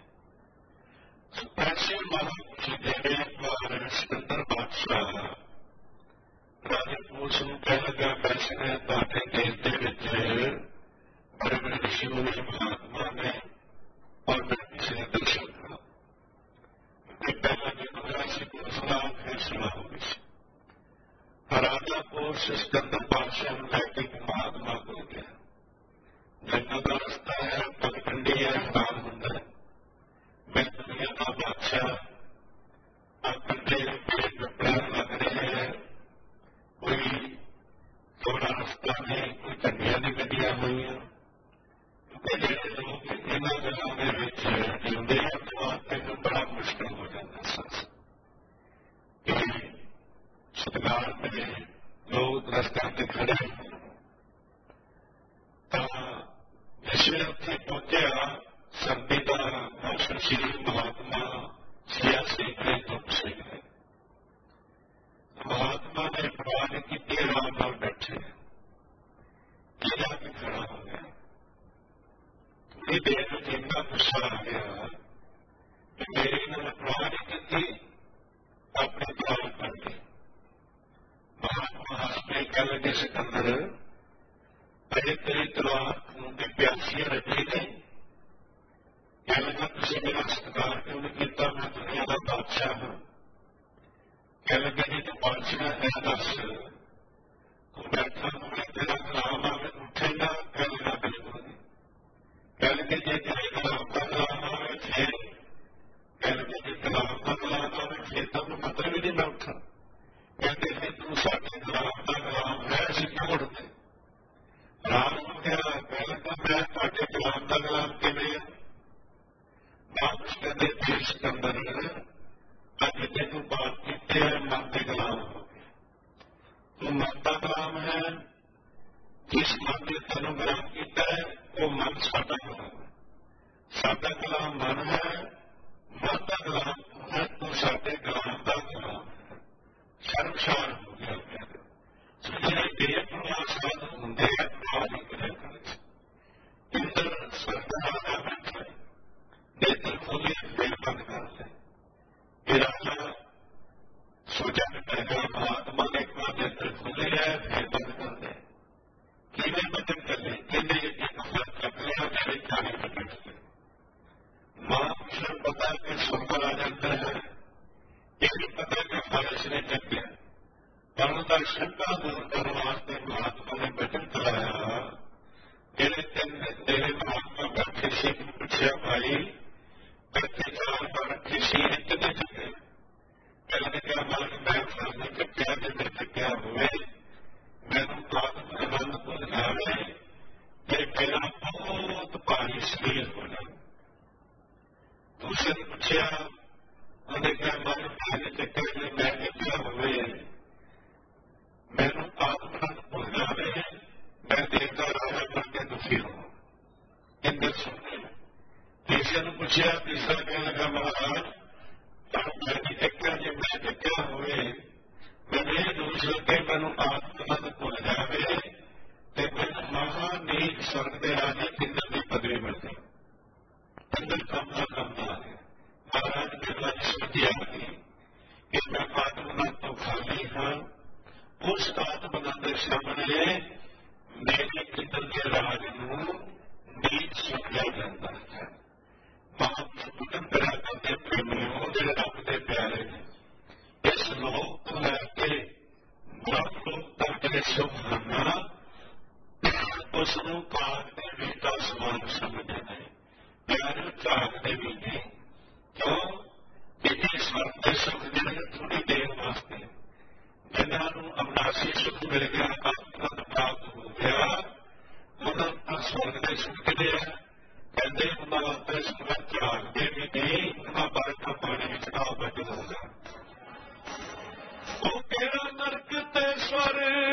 ਐਸੇ ਮਹਾਂਪੁਰਸ਼ ਜਿਹੜੇ ਮਹਾਰਾਜ ਸਿਕੰਦਰ ਬਾਦਸ਼ਾਹ ਰਾਜੇ ਪੁਲਿਸ ਨੂੰ ਕਹਿ ਲੱਗਾ, ਵੈਸੇ ਤੁਹਾਡੇ ਦੇਸ਼ ਦੇ ਵਿੱਚ ਬੜੇ ਬੜੇ ਰਿਸ਼ੀ ਮੁਨੀ ਮਹਾਤਮਾ ਨੇ, ਔਰ ਮੈਂ ਕਿਸੇ ਨੇ ਦਰਸ਼ਨ ਕਰਾ ਕਿ ਪਹਿਲਾਂ ਜਦੋਂ ਹੋਇਆ ਸੀ ਪੁਲਿਸ ਦਾ ਫੈਸਲਾ ਹੋ ਗਿਆ ਸੀ। ਰਾਜਾ ਪੁਲਿਸ ਸਿਕੰਦਰ ਬਾਦਸ਼ਾਹ ਨੂੰ ਲੈ ਕੇ ਮਹਾਤਮਾ ਕੋਲ ਗਿਆ। ਜੰਗਲ ਦਾ ਰਸਤਾ ਹੈ, ਪਗਡੰਡੀ ਹੈ, ਹਾਲ ਹੁੰਦਾ ਹੈ, ਮੈਂ ਦੁਨੀਆ ਦਾ ਬਾਦਸ਼ਾਹ, ਕੰਢੇ ਕੱਪੜਾ ਲੱਗ ਰਹੇ ਹੈ, ਕੋਈ ਥੋੜਾ ਰਸਤਾ ਨਹੀਂ, ਕੋਈ ਝੰਡੀਆਂ ਨਹੀਂ ਕੱਢੀਆਂ ਹੋਈਆਂ, ਤੇ ਜਿਹੜੇ ਲੋਕ ਇਹਨਾਂ ਗੱਲਾਂ ਦੇ ਵਿੱਚ ਜਿਉਂਦੇ ਆ ਤਾਂ ਮੈਨੂੰ ਬੜਾ ਮੁਸ਼ਕਿਲ ਹੋ ਜਾਂਦਾ ਸੀ ਕਿ ਸਤਿਕਾਰ ਮਿਲੇ, ਲੋਕ ਰਸਤਿਆਂ ਤੇ ਖੜੇ। ਤਾਂ ਜਿਸ ਵੇਲੇ ਉੱਥੇ ਪਹੁੰਚਿਆ, ਸਰਦੀ ਦਾ ਮੌਸਮ ਸੀ, ਮਹਾਤਮਾ ਸਿਆਸੀ ਦੇ ਧੁੱਪ ਸੀ, ਮਹਾਤਮਾ ਨੇ ਪਰਵਾਹ ਨਹੀਂ ਕੀਤੀ, ਆਰਾਮ ਨਾਲ ਬੈਠੇ, ਜਾ ਕੇ ਖੜਾ ਹੋ ਗਿਆ। ਥੋੜੀ ਦੇਰ ਵਿੱਚ ਇੰਨਾ ਗੁੱਸਾ ਆ ਗਿਆ ਕਿ ਮੇਰੀ ਨਾਲ ਪਰਵਾਹ ਨਹੀਂ ਕੀਤੀ, ਆਪਣੇ ਤਲਾਕ ਕਰ ਗਏ। ਮਹਾਤਮਾ ਹੱਸ ਕੇ ਕਹਿ ਲੱਗੇ, ਸਿਕੰਦਰ ਅਜੇ ਤੇਰੀ ਤਲਾਕ ਨੂੰ ਤੇ ਪਿਆਸੀਆਂ ਰੱਖੀ ਨਹੀਂ, ਕਹਿ ਲੱਗਾ ਤੁਸੀਂ ਮੇਰਾ ਸਤਿਕਾਰ ਕਿਉਂ ਨਹੀਂ ਕੀਤਾ, ਮੈਂ ਦੁਨੀਆ ਦਾ ਬਾਦਸ਼ਾਹ ਹਾਂ। ਕਹਿ ਲੱਗਾ ਜੀ ਤੂੰ ਬਾਦਸ਼ਾਹ ਹੈ, ਦੱਸ ਤੂੰ ਬੈਠਾ ਹੋਵੇ ਤੇਰਾ ਗੁਲਾਮ ਆਵੇ, ਉੱਠੇਗਾ? ਕਹਿ ਲੱਗਾ ਬਿਲਕੁਲ ਨਹੀਂ। ਕਹਿ ਲੱਗੇ ਜੇ ਤੇਰੇ ਗੁਲਾਮ ਦਾ ਗੁਲਾਮ ਆਵੇ ਫਿਰ? ਕਹਿ ਲੱਗੇ ਜੇ ਗੁਲਾਮ ਦਾ ਗੁਲਾਮ ਆਵੇ ਫਿਰ ਤਾਂ ਕੋਈ ਮਤਲਬ ਹੀ ਨਹੀਂ ਮੈਂ ਉੱਠਾ। ਕਹਿੰਦੇ ਜੇ ਤੂੰ ਸਾਡੇ ਗੁਲਾਮ ਦਾ ਗੁਲਾਮ ਹੈ, ਅਸੀਂ ਕਿਉਂ ਉੱਠਦੇ? ਰਾਮ ਨੂੰ ਕਿਹਾ, ਕਹਿ ਲੱਗਾ ਮੈਂ ਤੁਹਾਡੇ ਗੁਲਾਮ ਦਾ ਗੁਲਾਮ ਕਿਵੇਂ ਹੈ? ਬਾਦਸ਼ਾਹ ਕਹਿੰਦੇ ਫਿਰ ਸਿਕੰਦਰ ਅੱਜ ਤੈਨੂੰ ਬਾਤ ਕੀਤੀ ਹੈ, ਮਨ ਦੇ ਗੁਲਾਮ ਹੋ ਗਏ। ਤੂੰ ਮਨ ਦਾ ਗੁਲਾਮ ਹੈ, ਜਿਸ ਮਨ ਨੇ ਤੈਨੂੰ ਗੁਲਾਮ ਕੀਤਾ ਹੈ ਉਹ ਮਨ ਸਾਡਾ ਗੁਲਾਮ ਹੈ। ਸਾਡਾ ਗੁਲਾਮ ਮਨ ਹੈ, ਮਨ ਦਾ ਗੁਲਾਮ ਹੈ, ਤੂੰ ਸਾਡੇ ਗੁਲਾਮ ਦਾ ਗੁਲਾਮ ਹੈ। ਸ਼ਰਮਸ਼ਾਰ ਹੋ ਗਿਆ। ਜਿਹੜੇ ਬੇਪਰਵਾਹ ਸਾਧੂ ਹੁੰਦੇ ਆ, ਪਰਵਾਹ ਨਹੀਂ ਕਰਿਆ ਕਰਦੇ। ਇੰਦਰ ਸਰਦਾ ਰਾਜਾ ਬੈਠਾ, ਨੇਤਰ ਖੋਲੇ, ਦਿਲ ਬੰਦ ਕਰ ਲੈ। ਇਹ ਰਾਜਾ ਸੋਚਾ ਕਰੇਗਾ, ਮਹਾਤਮਾ ਨੇ ਇੱਕ ਵਾਰ ਨੇਤਰ ਖੋਲੇ ਹੈ, ਫਿਰ ਬੰਦ ਕਰ ਲੈ। ਕਿਵੇਂ ਬੰਦ ਕਰ ਲੈ? ਕਹਿੰਦੇ ਇੱਕ ਫਲ ਚੱਕ ਲਿਆ, ਮੇਰੇ ਚਾਰੇ ਕੱਟ ਗਏ। ਮਹਾਂਪੁਰਸ਼ ਨੂੰ ਪਤਾ ਕਿ ਸੁਰਗਾ ਆ ਜਾਂਦਾ ਹੈ, ਇਹ ਵੀ ਪਤਾ ਕਿ ਫਲ ਇਸਨੇ ਚੱਕਿਆ। ਪਰ ਉਹਦਾ ਸ਼ੰਕਾ ਦੂਰ ਕਰਨ ਵਾਸਤੇ ਮਹਾਤਮਾ ਨੇ ਬਚਨ ਚਲਾਇਆ। ਜਿਹੜੇ ਤਿੰਨ ਤੇਰੇ ਮਹਾਤਮਾ ਬੈਠੇ ਸੀ, ਪੁੱਛਿਆ ਭਾਈ ਬੈਠੇ ਚਾਰ ਪਰ ਰੱਖੇ ਸੀ, ਕਿੰਨੇ ਚੱਕੇ? ਕਹਿੰਦੇ ਕਿਹਾ ਮਾਲਕ ਮੈਂ ਫਲ ਨਹੀਂ ਚੱਕਿਆ, ਜੇ ਮੈਂ ਚੱਕਿਆ ਹੋਵੇ ਮੈਨੂੰ ਆਤਮ ਆਨੰਦ ਭੁੱਲ ਜਾਵੇ ਤੇ ਮੇਰਾ ਬਹੁਤ ਭਾਰੀ ਸਰੀਰ ਹੋ ਜਾਵੇ। ਦੂਸਰੇ ਨੇ ਪੁੱਛਿਆ, ਉਹਨੇ ਕਿਹਾ ਮਾਲਕ ਮੈਂ ਨਹੀਂ ਚੱਕਿਆ, ਜੇ ਮੈਂ ਚੱਕਿਆ ਹੋਵੇ ਮੈਨੂੰ ਆਤਮ ਆਨੰਦ ਭੁੱਲ ਜਾਵੇ, ਮੈਂ ਦੇਖਦਾ ਰਾਜਾ ਬਣ ਕੇ ਦੁਖੀ ਹੋਵਾਂ। ਇੰਦਰ ਸੁਣ ਲਿਆ। ਤੀਸਰੇ ਨੂੰ ਪੁੱਛਿਆ, ਤੀਸਰਾ ਕਹਿਣ ਲੱਗਾ ਮਹਾਰਾਜ ਪਰ ਮੈਂ ਨਹੀਂ ਚੱਕਿਆ, ਜੇ ਮੈਂ ਚੱਕਿਆ ਹੋਵੇ ਮੈਨੂੰ ਇਹ ਦੋਸ਼ ਲੱਗੇ ਮੈਨੂੰ ਆਤਮ ਆਨੰਦ ਭੁੱਲ ਜਾਵੇ ਤੇ ਮੈਨੂੰ ਮਹਾਨੀਤ ਸਵਰਗ ਦੇ ਰਾਜੇ ਇੰਦਰ ਦੀ ਪਦਵੀ ਮਿਲ ਜਾਏ। ਇੰਦਰ ਕੰਮ ਦਾ ਆ ਗਿਆ। ਮਹਾਰਾਜ ਮੇਰਾ ਸੋਚਿਆ ਕਿ ਮੈਂ ਆਤਮ ਆਨੰਦ ਤੋਂ ਖਾਲੀ ਹਾਂ, ਉਸ ਆਤਮ ਆਨੰਦ ਦੇ ਸਾਹਮਣੇ ਮੇਰੇ ਇੰਦਰ ਦੇ ਰਾਜ ਨੂੰ ਨੀਚ ਸਮਝਿਆ ਜਾਂਦਾ ਹੈ। ਮਹਾਂਪੁਰਸ਼ ਕਰਿਆ ਕਰਦੇ ਪ੍ਰੇਮੀਓ, ਜਿਹੜੇ ਰੱਬ ਦੇ ਪਿਆਰੇ ਨੇ, ਇਸ ਲੋਕ ਤੋਂ ਲੈ ਕੇ ਬ੍ਰਹਮ ਲੋਕ ਤੱਕ ਜਿਹੜੇ ਸੁਖ ਹਨ ਉਸ ਨੂੰ ਕਾਗ ਦੇ ਬੇਟਾ ਸਮਾਨ ਸਮਝਦੇ ਨੇ, ਪਿਆਰ ਝਾਕਦੇ ਵੀ ਨੇ। ਕਿਉਂ? ਇਹ ਸਵਰਗ ਦੇ ਸੁਖ ਜਿਹੜੇ ਥੋੜੀ ਦੇਰ ਵਾਸਤੇ, ਜਿਨ੍ਹਾਂ ਨੂੰ ਅਵਨਾਸ਼ੀ ਸੁਖ ਮਿਲ ਗਿਆ, ਆਤਮ ਪ੍ਰਾਪਤ ਹੋ ਗਿਆ, ਉਹਨਾਂ ਦਾ ਸਵਰਗ ਦੇ ਸੁਖ ਕਿਤੇ ਹੈ? ਕਹਿੰਦੇ ਉਹਨਾਂ ਵਾਸਤੇ ਸੁਖ ਝਾਕਦੇ ਵੀ ਨਹੀਂ, ਉਹਨਾਂ ਬਾਰੇ ਤਾਂ ਪਾਣੀ ਵਿੱਚ ਨਾ ਬਚਦਾ। ਉਹ ਕਿਹੜਾ ਨਰਕ ਤੇ ਸਵਰਗ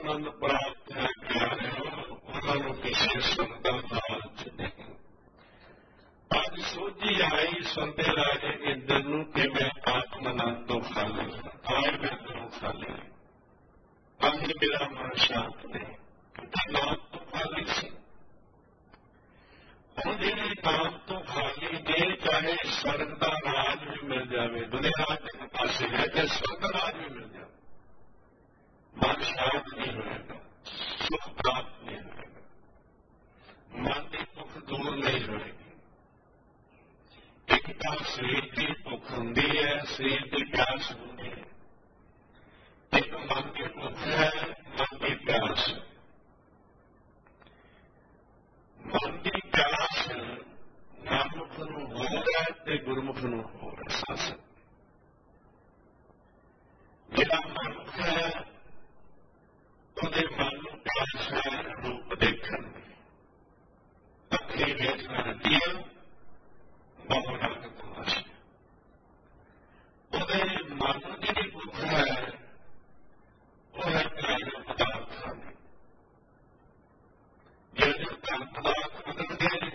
ਆਨੰਦ ਪ੍ਰਾਪਤ ਹੈ ਪਿਆਰਿਓ, ਉਹਨਾਂ ਨੂੰ ਕਿਸੇ ਸੁਖ ਦਾ ਲਾਲਚ ਨਹੀਂ। ਅੱਜ ਸੋਝੀ ਆਈ ਸੁਣਦੇ ਰਾਜੇ ਇੰਦਰ ਨੂੰ ਕਿ ਮੈਂ ਆਤਮ ਆਨੰਦ ਤੋਂ ਖਾਲੀ ਹਾਂ, ਆਏ ਮੈਂ ਤੋਂ ਖਾਲੀ, ਅੱਜ ਮੇਰਾ ਮਨ ਸ਼ਾਂਤ ਨਹੀਂ, ਕਿਉਂਕਿ ਨਾਮ ਤੋਂ ਖਾਲੀ ਸੀ। ਹੁਣ ਜਿਹੜੀ ਨਾਮ ਤੋਂ ਖਾਲੀ ਜੇ ਚਾਹੇ ਸਵਰਗ ਦਾ ਰਾਜ ਵੀ ਮਿਲ ਜਾਵੇ, ਦੁਨੀਆ ਦੇ ਪਾਸੇ ਹੈ ਕਿ ਸਵਰਗ ਰਾਜ ਵੀ ਮਿਲ ਜਾਵੇ, ਮਨ ਸ਼ਾਂਤ ਨਹੀਂ ਹੋਏਗਾ, ਸੁਖ ਪ੍ਰਾਪਤ ਨਹੀਂ ਹੋਏਗਾ, ਮਨ ਦੀ ਭੁੱਖ ਦੂਰ ਨਹੀਂ ਹੋਏਗੀ। ਇੱਕ ਤਾਂ ਸਰੀਰ ਦੀ ਭੁੱਖ ਹੁੰਦੀ ਹੈ, ਸਰੀਰ ਦੀ ਪਿਆਸ ਹੁੰਦੀ ਹੈ, ਇੱਕ ਮਨ ਦੀ ਭੁੱਖ ਹੈ, ਮਨ ਦੀ ਪਿਆਸ। ਮਨ ਦੀ ਪਿਆਸ ਨਾਮੁਖ ਨੂੰ ਹੋਰ ਹੈ ਤੇ ਗੁਰਮੁਖ ਨੂੰ ਹੋਰ ਅਹਿਸਾਸ ਹੈ। ਜਿਹੜਾ ਮਨੁੱਖ ਹੈ ਉਹਦੇ ਮਨ ਨੂੰ ਪਿਆਸ ਹੈ ਰੂਪ ਦੇਖਣ ਦੀ, ਅੱਖੀਂ ਵੇਖਣਾ ਦੀਆਂ ਬਹੁਰਾਂ ਦਾ ਤਮਾਸ਼ਾ। ਉਹਦੇ ਮਨ ਨੂੰ ਜਿਹੜੀ ਭੁੱਖ ਹੈ ਉਹ ਹੈ ਪਿਆਰੇ ਪਦਾਰਥਾਂ ਦੀ। ਜਿਹੜੇ ਧਨ ਪਦਾਰਥ ਬਦਲਦੇ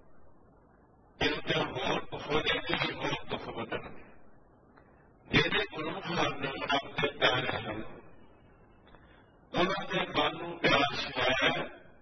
ਜਿਹਦੇ ਹੋਰ ਭੁੱਖ ਵਧੇਗੀ, ਹੋਰ ਭੁੱਖ ਵਧਣਗੇ। ਜਿਹੜੇ ਗੁਰਮੁਖ ਹਨ, ਰੱਬ ਦੇ ਪਿਆਰੇ ਹਨ, ਉਹਨਾਂ ਦੇ ਮਨ ਨੂੰ ਪਿਆਸ ਹੈ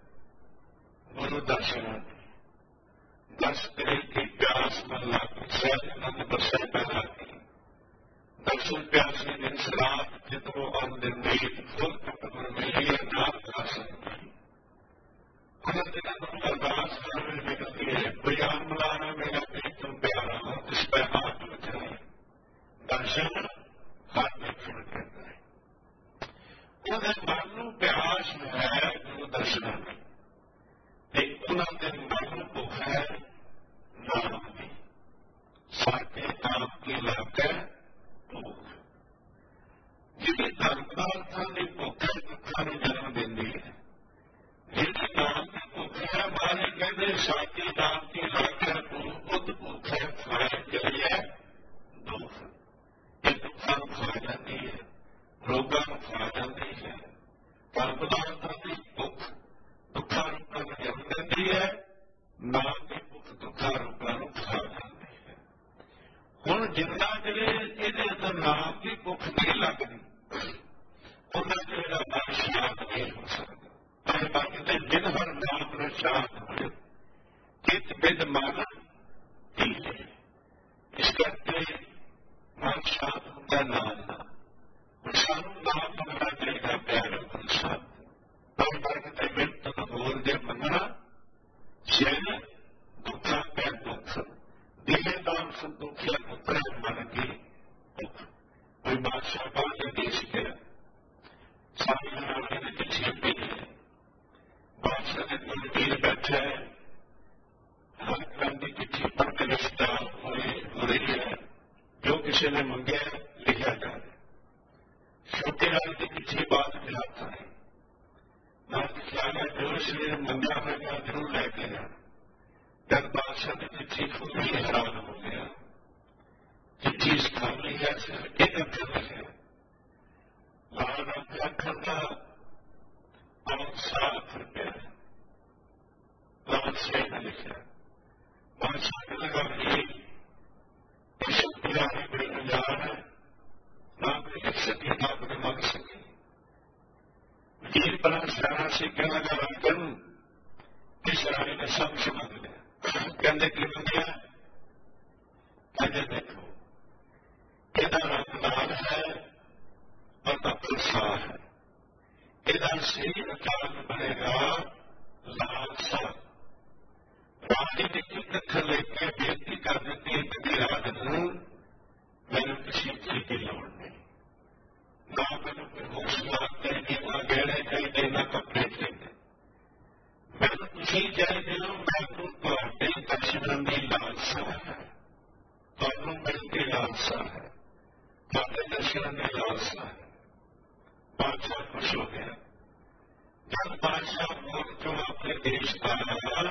ਗੁਰੂ ਦਰਸ਼ਨਾਂ ਦੀ। ਦਰਸ ਕਰੇ ਕਿ ਪਿਆਸ ਮਨ ਲੱਗ ਸਹਿਜ ਬਰਸੇ ਪੈਦਾ ਕੀ, ਦਰਸ਼ਨ ਪਿਆਸੇ ਦਿਨ ਰਾਤ ਜਿਤੋਂ ਅੰਨ ਦਿਨ ਨੀਤ ਫੁੱਲ ਕਪਰ ਮੇਰੀ ਨਾਮ ਕਰ ਸਕਦੀ। ਉਹਨਾਂ ਦਿਨਾਂ ਨੂੰ ਅਰਦਾਸ ਕਰਨ ਨਿਕਲਦੀ ਹੈ, ਬਰਿਆਨ ਮਲਾਣਾ ਮੇਰਾ ਪ੍ਰੀਤਮ ਪਿਆਰਾ ਇਸ ਪੈ ਹਾਥ ਬਚਾਏ। ਦਰਸ਼ਨ ਹਰ ਦੇਖਣ ਕਹਿੰਦਾ ਹੈ। ਉਹਦੇ ਮਨ ਨੂੰ ਪਿਆਸ ਹੈ ਗੁਰੂ ਦਰਸ਼ਨਾਂ ਦੀ, ਤੇ ਉਹਨਾਂ ਦੇ ਮਨ ਨੂੰ ਭੁੱਖ ਹੈ ਨਾਮ ਦੀ। ਸਾਡੇ ਨਾਮ ਕੀ ਲੱਗ ਹੈ ਭੁੱਖ। ਜਿਹੜੀ ਧਨ ਪਦਾਰਥਾਂ ਦੀ ਭੁੱਖ ਹੈ ਦੁੱਖਾਂ ਨੂੰ ਜਨਮ ਦਿੰਦੀ ਹੈ। ਜਿਹੜੀ ਨਾਮ ਦੀ ਭੁੱਖ ਹੈ, ਬਾਰੇ ਕਹਿੰਦੇ ਸਾਡੀ ਨਾਮ ਦੀ ਲੱਗ ਹੈ ਭੁੱਖ, ਉਦ ਭੁੱਖ ਹੈ ਖਾਏ ਜਿਹੜੀ ਹੈ ਦੁੱਖ। ਇਹ ਦੁੱਖਾਂ ਨੂੰ ਖਾ ਜਾਂਦੀ ਹੈ, ਰੋਗਾਂ ਨੂੰ ਖਾ ਜਾਂਦੀ ਹੈ। ਧਨ ਪਦਾਰਥਾਂ ਦੀ ਭੁੱਖ ਦੁੱਖਾਂ ਰੋਗਾਂ ਨੂੰ ਜਨਮ ਦਿੰਦੀ ਹੈ, ਨਾਮ ਦੀ ਭੁੱਖ ਦੁੱਖਾਂ ਰੋਗਾਂ ਨੂੰ ਖਾ ਜਾਂਦੀ ਹੈ। ਹੁਣ ਜਿੰਨਾ ਜਿਹੜੇ ਇਹਦੇ ਅੰਦਰ ਨਾਮ ਦੀ ਭੁੱਖ ਨਹੀਂ ਲੱਗਦੀ, ਉਹਨਾਂ ਜਿਹੜਾ ਮਨ ਸ਼ਾਂਤ ਨਹੀਂ ਹੋ ਸਕਦਾ। ਕਹਿੰਦੇ ਜਿਨ ਹਰ ਨਾਮ ਨੂੰ ਸ਼ਾਂਤ ਹੋਏ, ਚਿੱਤ ਬਿਦ ਮਨ ਢੀਲੇ। ਇਸ ਕਰਕੇ ਮਨ ਸ਼ਾਂਤ ਹੁੰਦਾ ਨਾਮ ਨਾਲ। ਹੁਣ ਸਾਨੂੰ ਨਾਮ ਮੰਨਣਾ ਚਾਹੀਦਾ ਪਿਆਰੇ ਗੁਰੂ ਸਾਹਿਬ। ਤਾਂ ਕਰਕੇ ਬਿਰਤ ਬੋਲ ਦੇ ਮੰਨਣਾ ਸ਼ੈਨ ਦੁੱਖਾਂ ਪੈ ਦੁੱਖ ਦਿਲੇ ਨਾਮ ਸੰਤੋਖਿਆ ਪੁੱਤਰ ਮਨ ਕੀ ਦੁੱਖ। ਕੋਈ ਬਾਦਸ਼ਾਹ ਬਾਹਰ ਦੇ ਦੇਸ਼ ਗਿਆ, ਸਾਰੇ ਨਾਲੇ ਦੇ ਪਿੱਛੇ ਪਈ ਹੈ। ਬਾਦਸ਼ਾਹ ਦੇ ਕੋਲ ਵੀਰ ਬੈਠਾ ਹੈ, ਹਰ ਕੰਮ ਦੀ ਚਿੱਠੀ ਪੜ੍ਹ ਕੇ ਰਿਸ਼ਤਾ ਹੋ ਰਹੀ ਹੈ। ਜੋ ਕਿਸੇ ਨੇ ਮੰਗਿਆ ਲਿਖਿਆ ਜਾ ਰਿਹਾ। ਛੋਟੇ ਵਾਲੇ ਦੀ ਚਿੱਠੀ ਬਾਅਦ ਮਿਲਾਤਾ ਹੈ। ਨਾਲ ਲਿਖਿਆ ਗਿਆ ਜੋ ਇਸਨੇ ਮੰਗਿਆ ਹੋਏਗਾ ਜ਼ਰੂਰ ਲੈ ਕੇ ਜਾਣਾ। ਜਦ ਬਾਦਸ਼ਾਹ ਦੀ ਚਿੱਠੀ ਖੁਦ ਹੀ ਹੈਰਾਨ ਹੋ ਗਿਆ। ਚਿੱਠੀ ਇਸ ਖਾਲੀ ਹੈ, ਸਿਰਫ ਇੱਕ ਅੱਖਰ ਲਿਖਿਆ, ਲਾਲ ਰੰਗ ਦੇ ਅੱਖਰ ਦਾ ਬਹੁਤ ਸਾਰਾ ਅੱਖਰ ਪਿਆ, ਲਾਲ ਸ਼ੇਰ ਨੇ ਲਿਖਿਆ। ਬਾਦਸ਼ਾਹ ਨੇ ਲਗਾ ਕਿ ਇਹ ਸ਼ਕਤੀ ਵਾਲੀ ਬੜੀ ਅਣਜਾਣ ਹੈ, ਨਾ ਕੋਈ ਲਿਖ ਸਕੀ ਨਾ ਕੋਈ ਮੰਗ ਸਕੀ। ਵਕੀਲ ਬੜਾ ਸਿਆਣਾ ਸੀ, ਕਹਿਣ ਲੱਗਾ ਰਾਜਨ ਇਸ ਰਾਣੀ ਨੇ ਸਭ ਕੁਛ ਮੰਗ ਲਿਆ। ਕਹਿੰਦੇ ਕੀ ਮੰਗਿਆ? ਕਹਿੰਦੇ ਦੇਖੋ ਇਹਦਾ ਰੰਗ ਲਾਲ ਹੈ ਔਰ ਅੱਖਰ ਸਾਹ ਹੈ, ਇਹਦਾ ਸਹੀ ਉਚਾਰਨ ਬਣੇਗਾ ਲਾਲ ਸਾਹ। ਰਾਣੀ ਨੇ ਇੱਕ ਅੱਖਰ ਲੈ ਕੇ ਬੇਨਤੀ ਕਰ ਦਿੱਤੀ ਕਿ ਰਾਜ ਨੂੰ ਮੈਨੂੰ ਕਿਸੇ ਚੀਜ਼ ਦੀ ਲੋੜ ਨਹੀਂ, ਨਾ ਮੈਨੂੰ ਕੋਈ ਹੌਸਲਾ ਚਾਹੀਦੀ, ਨਾ ਗਹਿਣੇ ਚਾਹੀਦੇ, ਨਾ ਕੱਪੜੇ ਚਾਹੀਦੇ। ਮੈਨੂੰ ਤੁਸੀਂ ਚਾਹੀਦੇ ਹੋ, ਮੈਨੂੰ ਤੁਹਾਡੇ ਦਰਸ਼ਨਾਂ ਦੀ ਲਾਲਸਾ ਹੈ, ਤੁਹਾਨੂੰ ਮਿਲਣ ਦੀ ਲਾਲਸਾ ਹੈ, ਤੁਹਾਡੇ ਦਰਸ਼ਨਾਂ ਦੀ ਲਾਲਸਾ ਹੈ। ਬਾਦਸ਼ਾਹ ਖੁਸ਼ ਹੋ ਗਿਆ। ਜਦ ਬਾਦਸ਼ਾਹ ਮੁੜ ਤੋਂ ਆਪਣੇ ਦੇਸ਼ ਆਇਆ,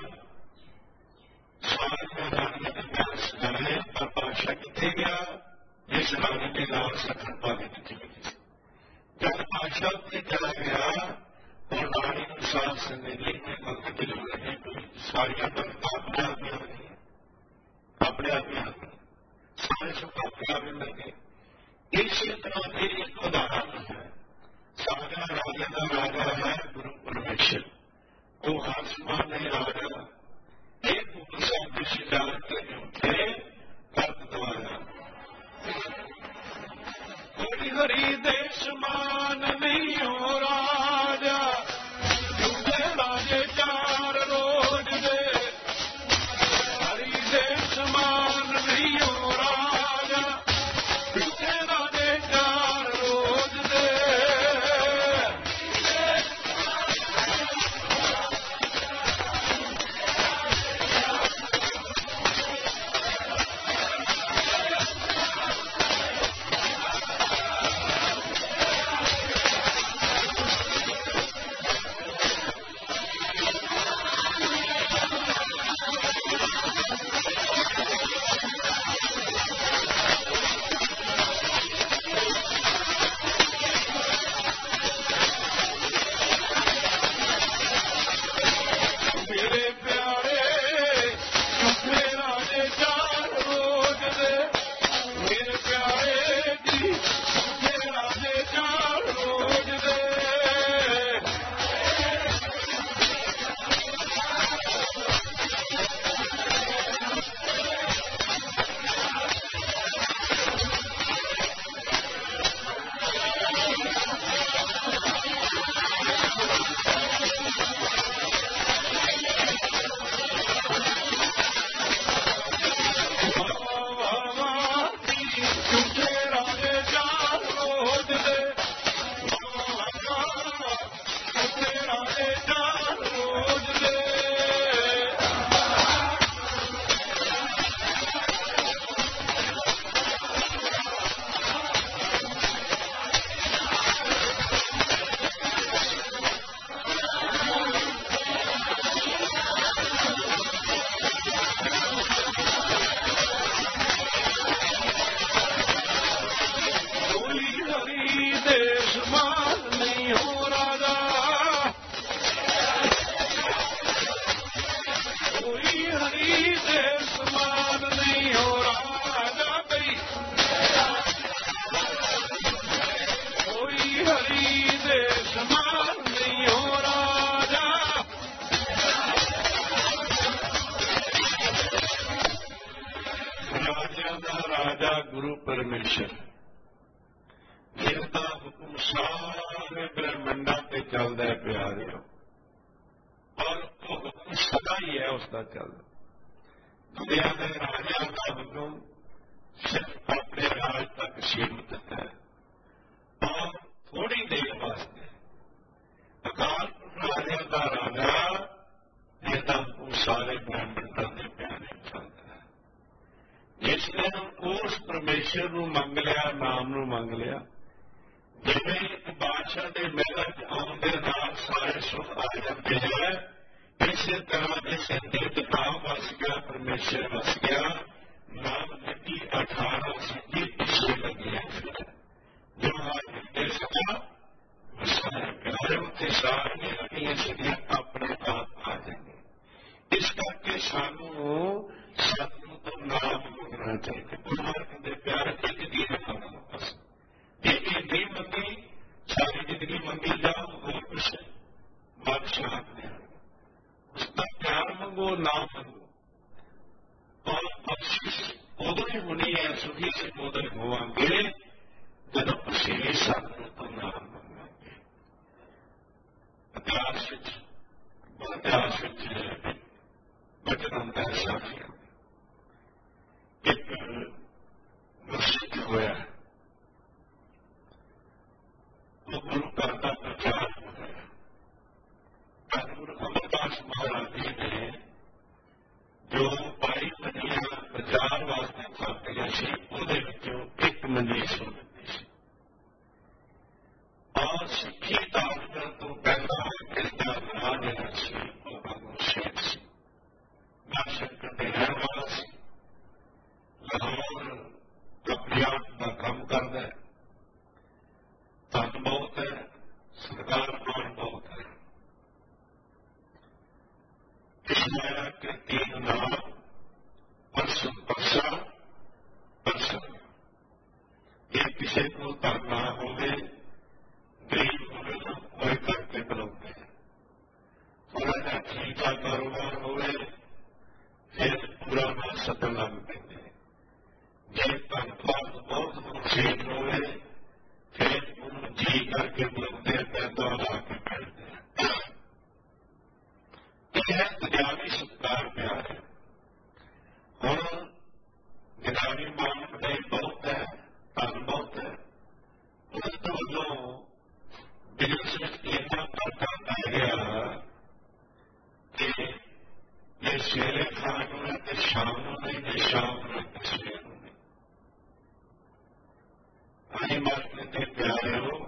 ਸਾਰੇ ਰਾਣੀ ਦੇ ਨਾਲ ਸਜਾਏ, ਪਰ ਬਾਦਸ਼ਾਹ ਕਿੱਥੇ ਗਿਆ? ਜਿਸ ਰਾਣੀ ਦੇ ਨਾਲ ਸਖਣ ਪਾਣੀ ਦਿੱਤੀ ਗਈ ਸੀ। ਜਦ ਬਾਦਸ਼ਾਹ ਉੱਤੇ ਚਲਾ ਗਿਆ और नारी अनुसार से नहीं में भक्त जो रहे कोई सारिया भक्त अपने आप ही नहीं अपने आप ही सारे सुख अपने आप ही लगे। इसी तरह ये एक उदाहरण है। सारा राजा का राजा है गुरु परमेश्वर, वो आसमान नहीं राजा एक उपसर्ग शिकार के उठे कर्त द्वारा। हरि हरि देश मान नहीं हो राजा, झूठे राजे चार रोज दे। हरि देश मान नहीं हो राजा, झूठे राजे चार रोज दे। राजा गुरु परमेश्वर जिसका हुक्म सारे ब्रह्मंडा पे चलता है प्यारियों, और वो हुक्म सदा ही है उसका चलता। दुनिया में राजा का हुक्म सिर्फ अपने राज तक सीमित है और थोड़ी देर वास्ते। अकाल राजा का राजा जिसका हुक्म सारे ब्रह्मंडा के प्यारे चलता है। जिसने उस परमेश्वर ਨੂੰ ਮੰਗ ਲਿਆ, ਨਾਮ ਨੂੰ ਮੰਗ ਲਿਆ, ਜਿਵੇਂ ਇੱਕ ਬਾਦਸ਼ਾਹ ਦੇ ਮਹਿਲ ਚ ਆਉਣ ਦੇ ਨਾਲ ਸਾਰੇ ਸੁੱਖ ਆ ਜਾਂਦੇ ਹੈ, ਇਸੇ ਤਰ੍ਹਾਂ ਜਿਸ ਦਿਲ ਚ ਨਾਮ ਵਸ ਗਿਆ, ਪਰਮੇਸ਼ਰ ਵਸ ਗਿਆ, ਨਾਮ ਲੱਗੀ 18 ਸਿੱਧੀ ਪਿੱਛੇ ਲੱਗੀਆਂ ਫਿਰ ਜੋ ਅੱਜ ਦੇ ਸਦਾ ਸਾਰੇ ਪਿਆਰੇ ਉੱਤੇ ਸਾਰੀਆਂ ਲੱਗੀਆਂ ਸਿੱਧੀਆਂ ਆਪਣੇ ਆਪ ਆ ਜਾਣਗੀਆਂ। ਇਸ ਕਰਕੇ ਸਾਨੂੰ ਸਤਿਗੁਰੂ ਤੋਂ ਨਾਮ ਮੰਗਣਾ ਚਾਹੀਦਾ। ਗੁਰੂ ਦੇ ਪਿਆਰ ਇੱਕ ਦੀ ਰੱਖਣਾ ਬਸ ਇਹ ਨਹੀਂ ਮੰਗੀ, ਸਾਰੀ ਜ਼ਿੰਦਗੀ ਮੰਗੀ ਜਾਓ, ਹੋਰ ਕੁਛ ਮਨ ਸ਼ਾਂਤ ਨਹੀਂ। ਉਸਦਾ ਪਿਆਰ ਮੰਗੋ, ਨਾਮ ਮੰਗੋ, ਔਰ ਬਖਸ਼ਿਸ਼ ਉਦੋਂ ਹੀ ਹੋਣੀ ਹੈ, ਸੁਖੀ ਸੇ ਉਦੋਂ ਹੋਵਾਂਗੇ ਜਦੋਂ ਅਸੀਂ ਸਤਿਗੁਰੂ ਤੋਂ ਨਾਮ ਮੰਗਾਂਗੇ। ਇਤਿਹਾਸ ਵਿੱਚ ਬਚਨ ਹੁੰਦਾ ਹੈ ਸਾਥੀਆਂ, ਇੱਕ ਮੁਰਸ਼ਿਦ ਹੋਇਆ, ਉਹ ਗੁਰੂ ਘਰ ਦਾ ਪ੍ਰਚਾਰ ਹੋਇਆ। ਗੁਰੂ ਅਮਰਦਾਸ ਮਹਾਰਾਜ ਜੀ ਨੇ ਜੋ 22 ਮੰਜੀਆਂ ਪ੍ਰਚਾਰ ਵਾਸਤੇ ਸਾਡੀਆਂ ਸੀ, ਉਹਦੇ ਵਿੱਚੋਂ ਇੱਕ ਮੰਜੀ ਸੁਣੀ। ਕਿਸੇ ਨੂੰ ਧਰਨਾ ਹੋਵੇ, ਗਰੀਬ ਹੋਵੇ ਤਾਂ ਕੋਈ ਕਰਕੇ ਬੁਲਾਉਂਦੇ ਆ। ਥੋੜਾ ਜਿਹਾ ਠੀਕ ਠਾਕ ਕਾਰੋਬਾਰ ਹੋਵੇ ਫਿਰ ਪੂਰਾ ਨਾਲ ਸੱਦਣ ਲੱਗ ਪੈਂਦੇ। ਜੇ ਧਨਪਾਲ ਬਹੁਤ ਸੇਠ ਹੋਵੇ ਫਿਰ ਉਹਨੂੰ ਜੀ ਕਰਕੇ ਬੁਲਾਉਂਦੇ, ਪੈਦਾ ਲਾ ਕੇ ਬੈਠਦੇ ਆ। ਇਹ ਹੈ ਦੁਨਿਆਵੀ ਸਤਿਕਾਰ ਪਿਆਰ ਹੈ। ਹੁਣ ਗਿਦਾਰੀ ਮਾਨ ਬੜਾਈ ਬਹੁਤ ਹੈ, ਧਨ ਬਹੁਤ ਹੈ, ਉਸ ਤੋਂ ਵੱਲੋਂ ਬਿਜ਼ਨਸ ਵਿੱਚ ਇੰਨਾ ਘਾਟਾ ਪੈ ਗਿਆ ਕਿ ਜੇ ਸਵੇਰੇ ਖਾਣ ਨੂੰ ਹੈ ਤੇ ਸ਼ਾਮ ਨੂੰ ਨਹੀਂ, ਜੇ ਸ਼ਾਮ ਨੂੰ ਤੇ ਸਵੇਰ ਨੂੰ ਨਹੀਂ। ਆਈ ਮਾਰਨੇ ਦੇ ਪਿਆਰੇ ਹੋ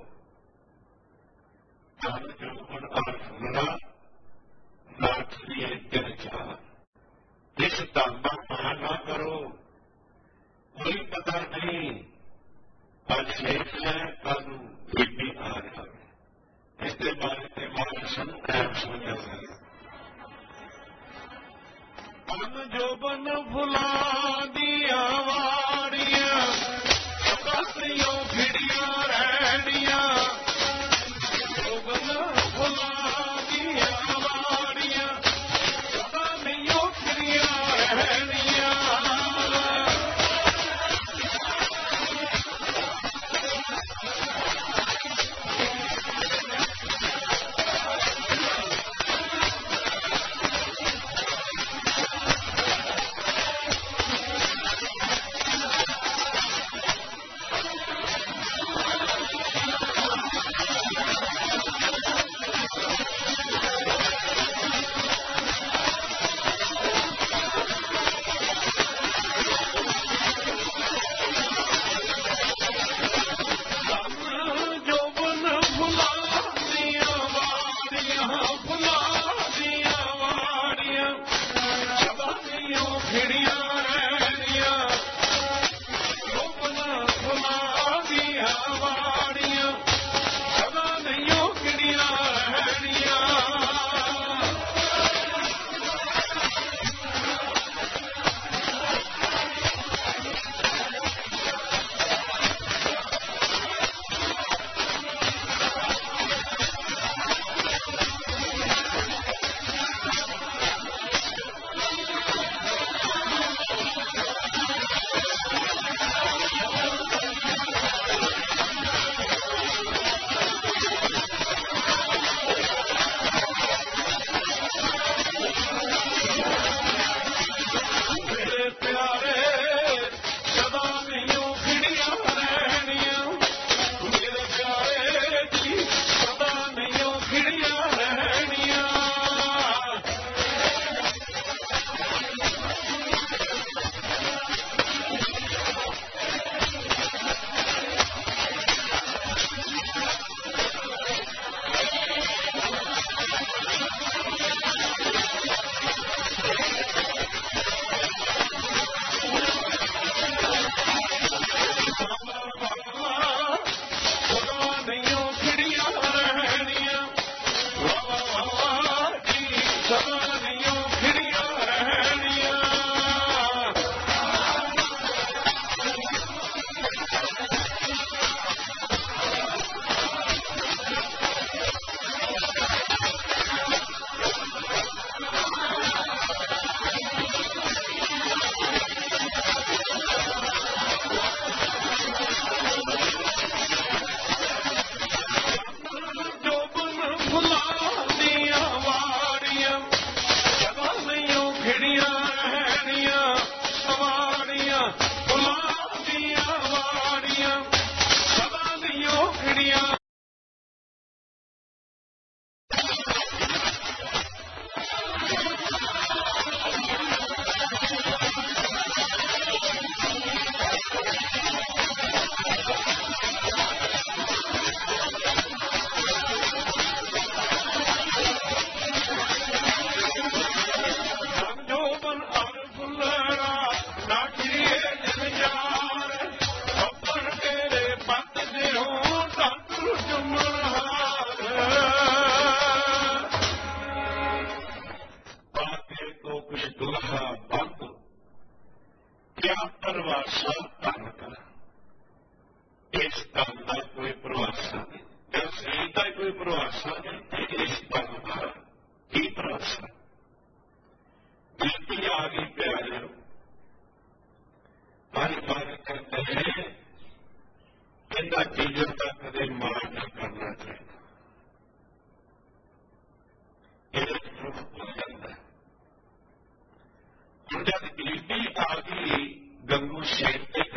ਧਨ ਜੋ ਹੁਣ ਅਰਥ ਹੋਣਾ ਨਾਥ लिए दिन चाह। इस धन का मान ना करो, कोई पता नहीं आज शेख है कल बीबी आ रहा है। इसके बारे में मान सुन ऐप समझा है। धन जो बन भुला दिया वारियां कपड़ियों फिरिया रहनिया, जो बन भुला दिया वारियां कपड़ियों फिरिया रहनिया।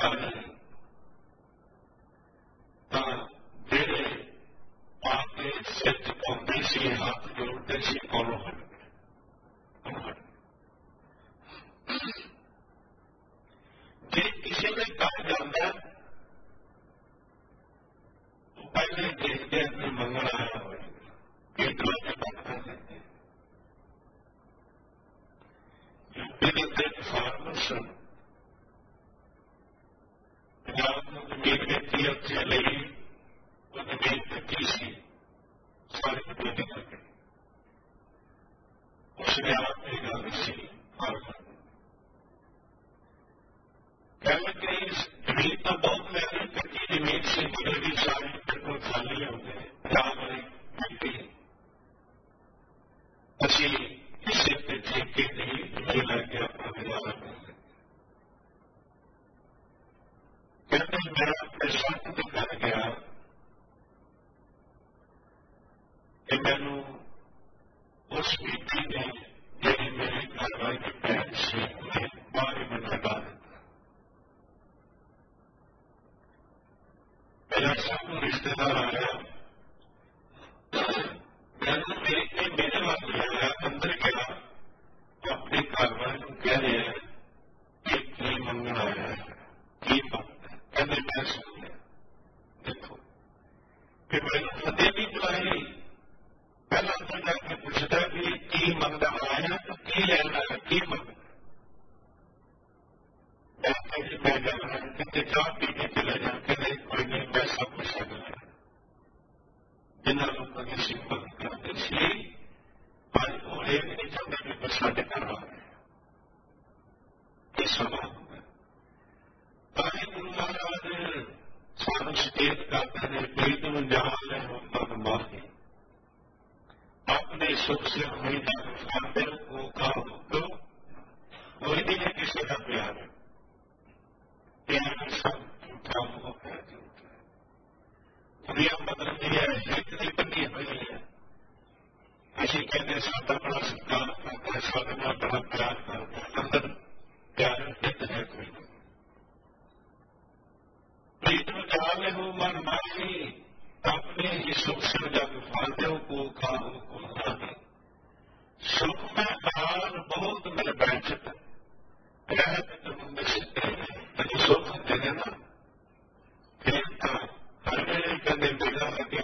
कर जेड़े आके सिर पाते सी हाथ जोड़ते सी कौन हट जे किसी ने कहा जाता तो पहले देखते अपने मंगल आया होगा यूपी के फार्मर्स पंजाब में जमीन बेची उत्थे लई वो जमीन बेची सी सारी बेटी कर गई उसने आपने गल सी फार्मर कहने के जमीन तो बहुत महंगी कच्ची जमीन से मिलेगी सारी बिल्कुल खाली हो गए पंजाब वाली बेटी असी किसी के ठेके नहीं जमीन लैके अपना गुजारा कर कहते मेरा पैसा तो कर गया कि मैनू उस बेटी ने जी मेरी घरवाली की भैन से बाहर में लगा दिता मेरा सब रिश्तेदार आया मैंने देख के मेरे वाल आया अंदर गया अपनी घरवाली को कह रहे हैं कि की मंगन आया है की बात है कहने मैं सुन लिया देखो फिर मैंने फतेह भी बुलाई पहला अंदर जाके पूछता भी की मंगता आया तो की लेना है की मंगता मैं जाना कितने चाह पी के चले जा कहते कोई नहीं मैं सब कुछ करना जिन्होंने लोगों की सिंपल करते सी आज वो ये नहीं चाहते कि बस साढ़े करवा ये स्वभाव है ताकि गुरु महाराज सानू सचेत करते हैं पीत में जान है मन माही अपने सुख से हुई जाते को कहा तो कोई नहीं है किसी का प्यार सब झूठा मोह है दुनिया बदलती है हित नहीं बनी हुई है किसी कहते सादा बड़ा सत्कार करता है सादा में बड़ा प्यार करता है अंदर प्यार हित है कोई प्रीत में जान हो मन माही अपने ही सुख से जब फालते को खाओ को नहीं सुख में आन बहुत मेरे बैठक रहत तुम सुख देने ना फिर हर मेरे कहने बिना लगे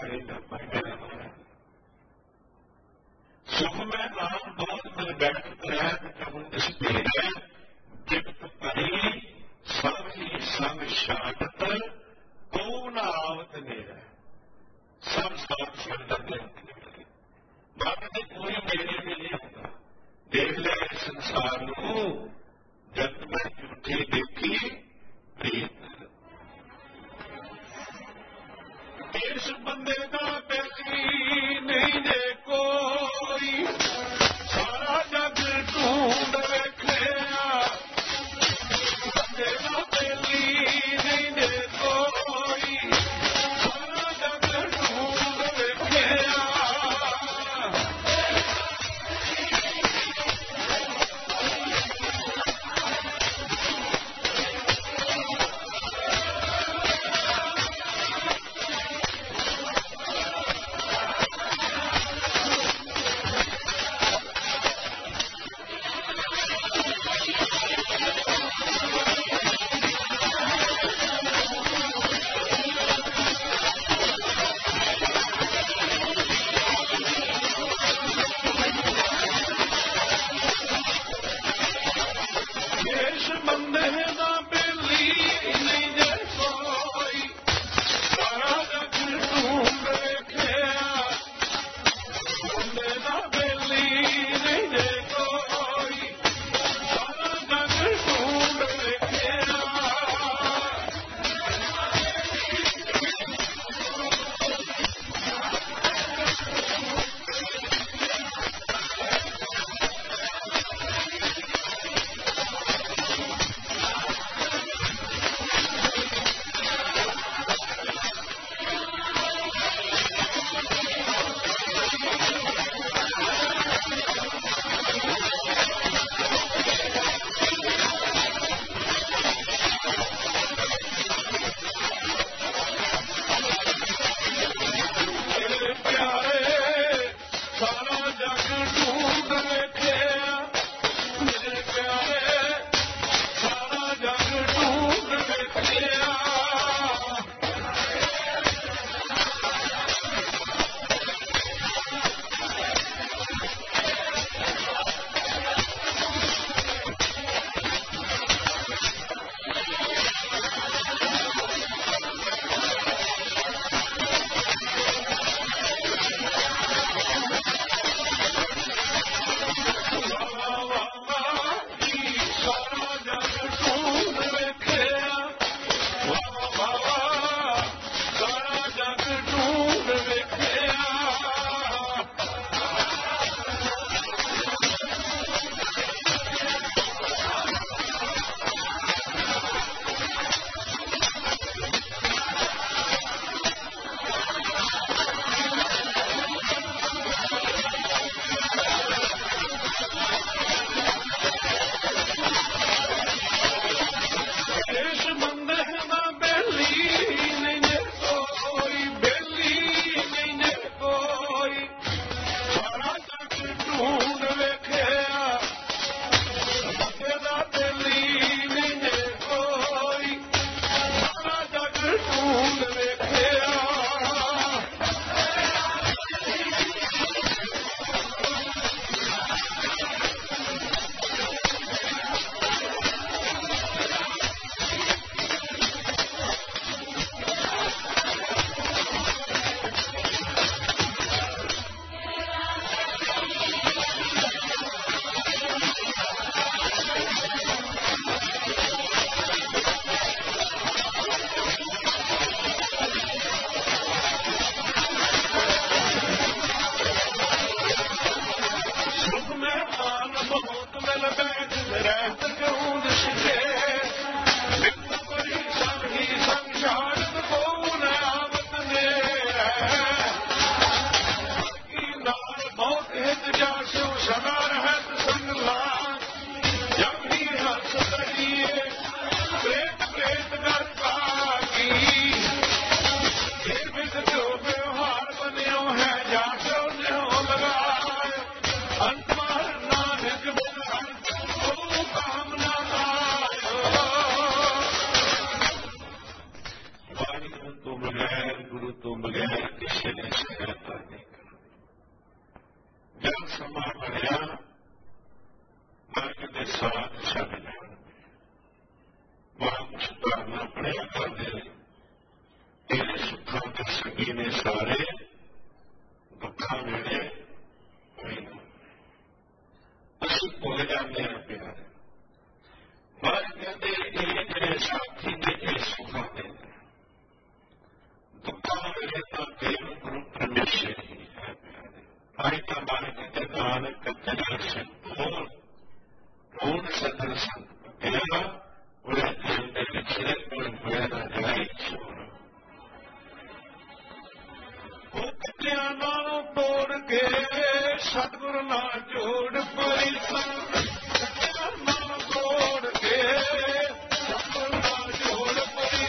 सुख में आन बहुत मेरे बैठक रहत तुम जित परी सब ही संग शागत को न आवत मेरा सब साथ संदर्भ बाकी कोई मेरे में नहीं होगा देख लिया इस संसार को जब मैं झूठी देखी प्रीत इस बंदे का पैसी नहीं दे कोई सारा जग ढूंढ रखा बंदे का पैसी नहीं दे कोई सारा जग ढूंढ रखा ਸਤਿਗੁਰੂ ਤੋਂ ਬਗੈਰ ਕਿਸੇ ਨੇ ਸਹਾਇਤਾ ਨਹੀਂ ਕਰਨੀ। ਜਦ ਸਮਾਂ ਬਣਿਆ ਮਰਗ ਦੇ ਸਾਥ ਛੱਡ ਜਾਣਗੇ। ਵਾਪਸ ਕਰਨਾ ਪੜਿਆ ਕਰਦੇ ਤੇਰੇ ਸੁੱਖਾਂ ਦੇ ਸੰਗੀ ਨੇ ਸਾਰੇ ਦੁੱਖਾਂ ਵੇਲੇ ਹੋਏ। ਅਸੀਂ ਭੁੱਲ ਜਾਂਦੇ ਹਾਂ ਪਿਆਰੇ। ਮਹਾਰਾਜ ਕਹਿੰਦੇ ਇਹ ਜਿਹੜੇ ਸਾਥੀ ਨੇ ਇਹ ਸੁੱਖਾਂ ਦੇ ਦੁੱਖਾਂ ਵੇਲੇ ਤਾਂ ਕੇਵਲ ਗੁਰੂ ਪਰਮੇਸ਼ਰ ਹੀ ਹੈ ਪਿਆਰੇ। ਆਈ ਤਾਂ ਮਹਾਰਾਜ ਦੇ ਨਾਨਕ ਤੇਰਾ ਸੰਤੋਖ ਹੁਣ ਸਤਿ ਸੰਤ ਤੇਰਾ ਉਹਦੇ ਦਿਲ ਦੇ ਵਿੱਚ ਕੋਈ ਹੋਇਆ ਨਾ ਜਾਏ ਛੋੜ। ਉਹ ਕੱਟਿਆਂ ਨਾਲੋਂ ਤੋੜ ਕੇ ਸਤਿਗੁਰੂ ਨਾਲ ਜੋੜ ਪਈ ਸੰਗ। ਕੱਟਿਆਂ ਨਾਲੋਂ ਤੋੜ ਕੇ ਸਤਿਗੁਰੂ ਨਾਲ ਜੋੜ ਪਈ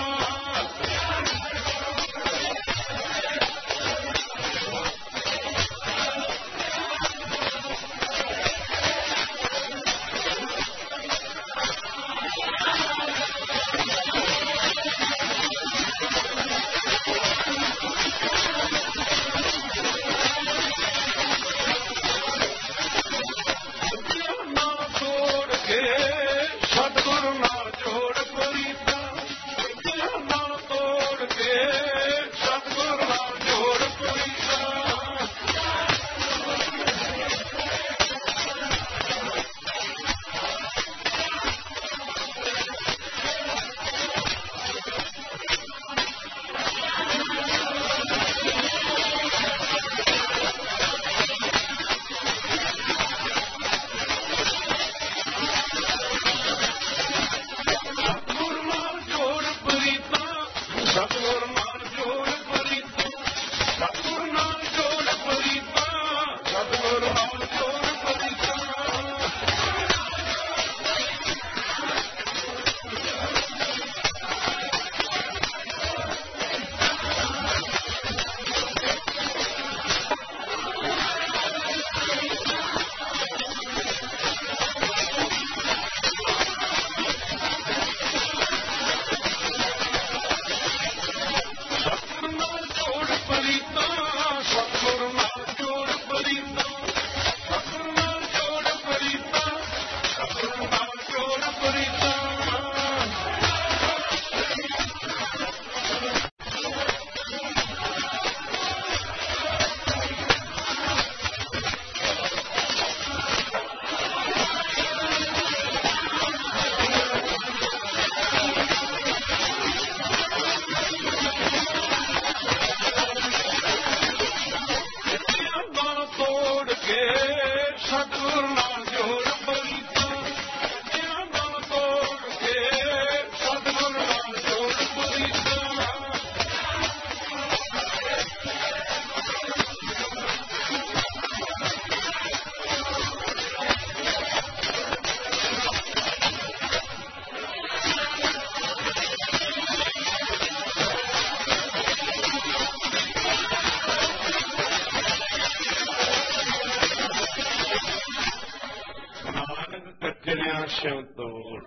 ਸਿਉ ਤੋੜ।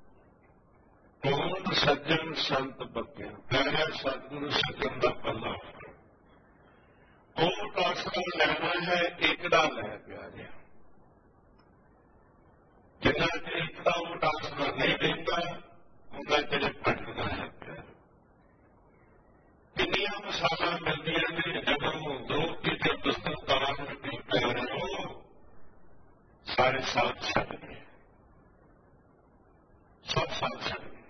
ਕੌਣ ਸੱਜਣ ਸੰਤ ਪੱਕਿਆ ਕਹਿਆ ਸਤਿਗੁਰੂ ਸੱਜਣ ਦਾ ਪੱਲਾ। ਉਹ ਟਾਸਕਾ ਲੈਣਾ ਹੈ ਇਕੜਾ ਲੈ ਪਿਆਰਿਆ। ਜਿੰਨਾ ਚਿਰ ਇਕੜਾ ਉਹ ਟਾਸਕਾ ਨਹੀਂ ਦਿੰਦਾ ਉਹਨਾਂ ਚਿਰ ਭਟਕਦਾ ਹੈ ਪਿਆਰ। ਕਿੰਨੀਆਂ ਮਿਸਾਲਾਂ ਮਿਲਦੀਆਂ ਨੇ ਜਦੋਂ ਦੋਸਤੀ ਤੇ ਦੁਸਤਕਾਰ ਮਿੱਟੀ ਪਿਆਰਿਓ ਸਾਰੇ ਸਾਥ ਛੱਡ ਗਏ। ਸਭ ਸਾਥ ਛੱਡ ਗਏ।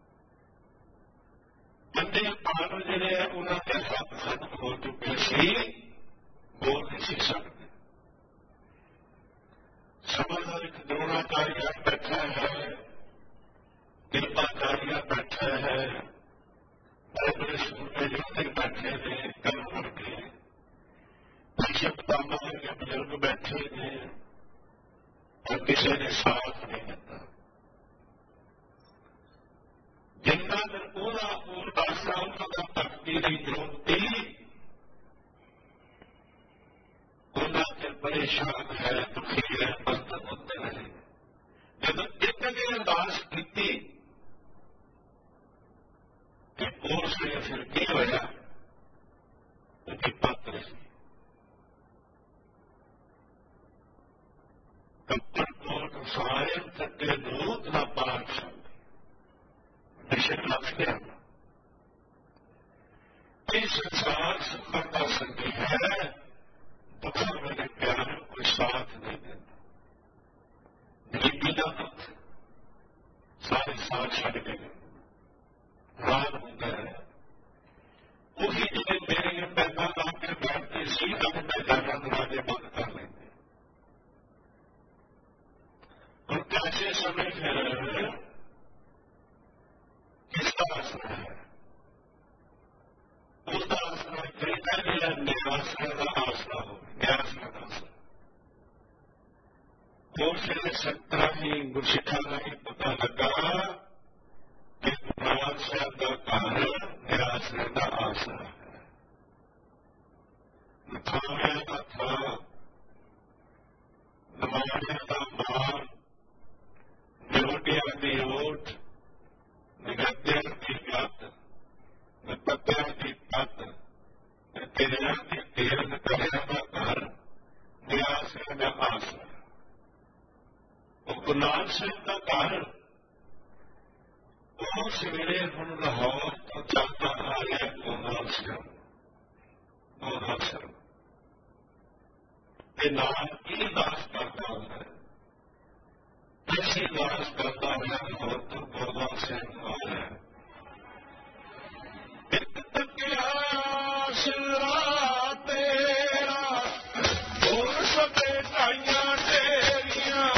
ਬੰਦੇ ਪਾਣ ਜਿਹੜੇ ਆ ਉਹਨਾਂ ਦੇ ਹੱਥ ਖਤਮ ਹੋ ਚੁੱਕੇ ਸੀ, ਬੋਲ ਨਹੀਂ ਸੀ ਸਕਦੇ। ਸਮਾਂ ਇੱਕ ਦਰੋਣਾਚਾਰੀਆ ਬੈਠਾ ਹੈ, ਕਿਰਪਾਚਾਰੀਆ ਬੈਠਾ ਹੈ, ਬੜੇ ਸੂਰਮੇ ਯੋਧੇ ਬੈਠੇ ਨੇ ਕੰਮ ਕਰਕੇ, ਭੀਸ਼ਮ ਪਿਤਾਮਹ ਵਰਗੇ ਬਜ਼ੁਰਗ ਬੈਠੇ ਨੇ, ਪਰ ਕਿਸੇ ਨੇ ਸਾਥ ਨਹੀਂ ਦਿੱਤਾ। ਜਿੰਨਾ ਦਿਨ ਉਹਦਾ ਉਦਾਸਾ ਉਹਨਾਂ ਦਾ ਭਗਤੀ ਦੀ ਜੋਤੀ ਉਹਨਾਂ ਚਿਰ ਪਰੇਸ਼ਾਨ ਹੈ, ਦੁਖੀ ਹੈ, ਬੰਧਨ ਹੁੰਦੇ ਰਹੇ। ਜਦੋਂ ਇੱਕ ਨੇ ਅਰਦਾਸ ਕੀਤੀ ਕਿ ਉਸ ਨੇ ਫਿਰ ਕੀ ਹੋਇਆ, संसार सफलता संगी है, दुख मेरे प्यार कोई साथ नहीं देता। गरीबी का दुख सारे साथ छड़ के रात होता है, वही जिन्हें मेरे पैदा ला के बैठते सी अपने पैदा का दरवाजे बंद कर लेंगे। और कैसे समय फिर किसका आसरा है? उसका आसरा कहता मेरा न्यासरा का आसरा हो, न्यासरा का आसरा। तो फिर 17 ही गुरसिखा का ही पता लगा कि गुरनानक साहब का कारण न्यासरे का आसरा है। नथानिया का था, नमानिया का मान, निरोटिया की ओट, निगद्या की गत, नपत्या की पत, तेरिया की तेल, नकरिया का घर, न्यासरे का आसरा। गुरनानक साहब का कारण वो सवेरे हम लाहौर तो चलता आ गया गोनाल शर्म के नाम की दास करता है, ऐसी दास करता है लाहौर तो गोनाल शर्म आ गया। एक तकिया सिरा तेरा और सबे टाइयां तेरियां,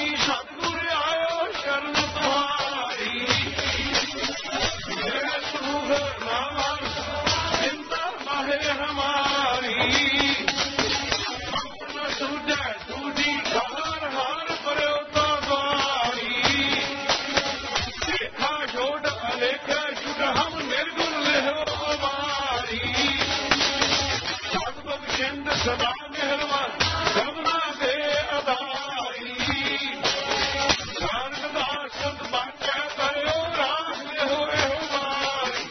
सतगुर आयो शरण तुम्हारी मेरे सुख नाम चिंता माहे हमारी अपना सूझे दूजी हार हार परो तो द्वारी देखा छोड़ अलेखा छुट हम निर्गुण लेहो हमारी सतगुर सिंध सदा मेहरबान सबना दे अदारी नानक दास संत बाचा करो रास लेहो एहो मारी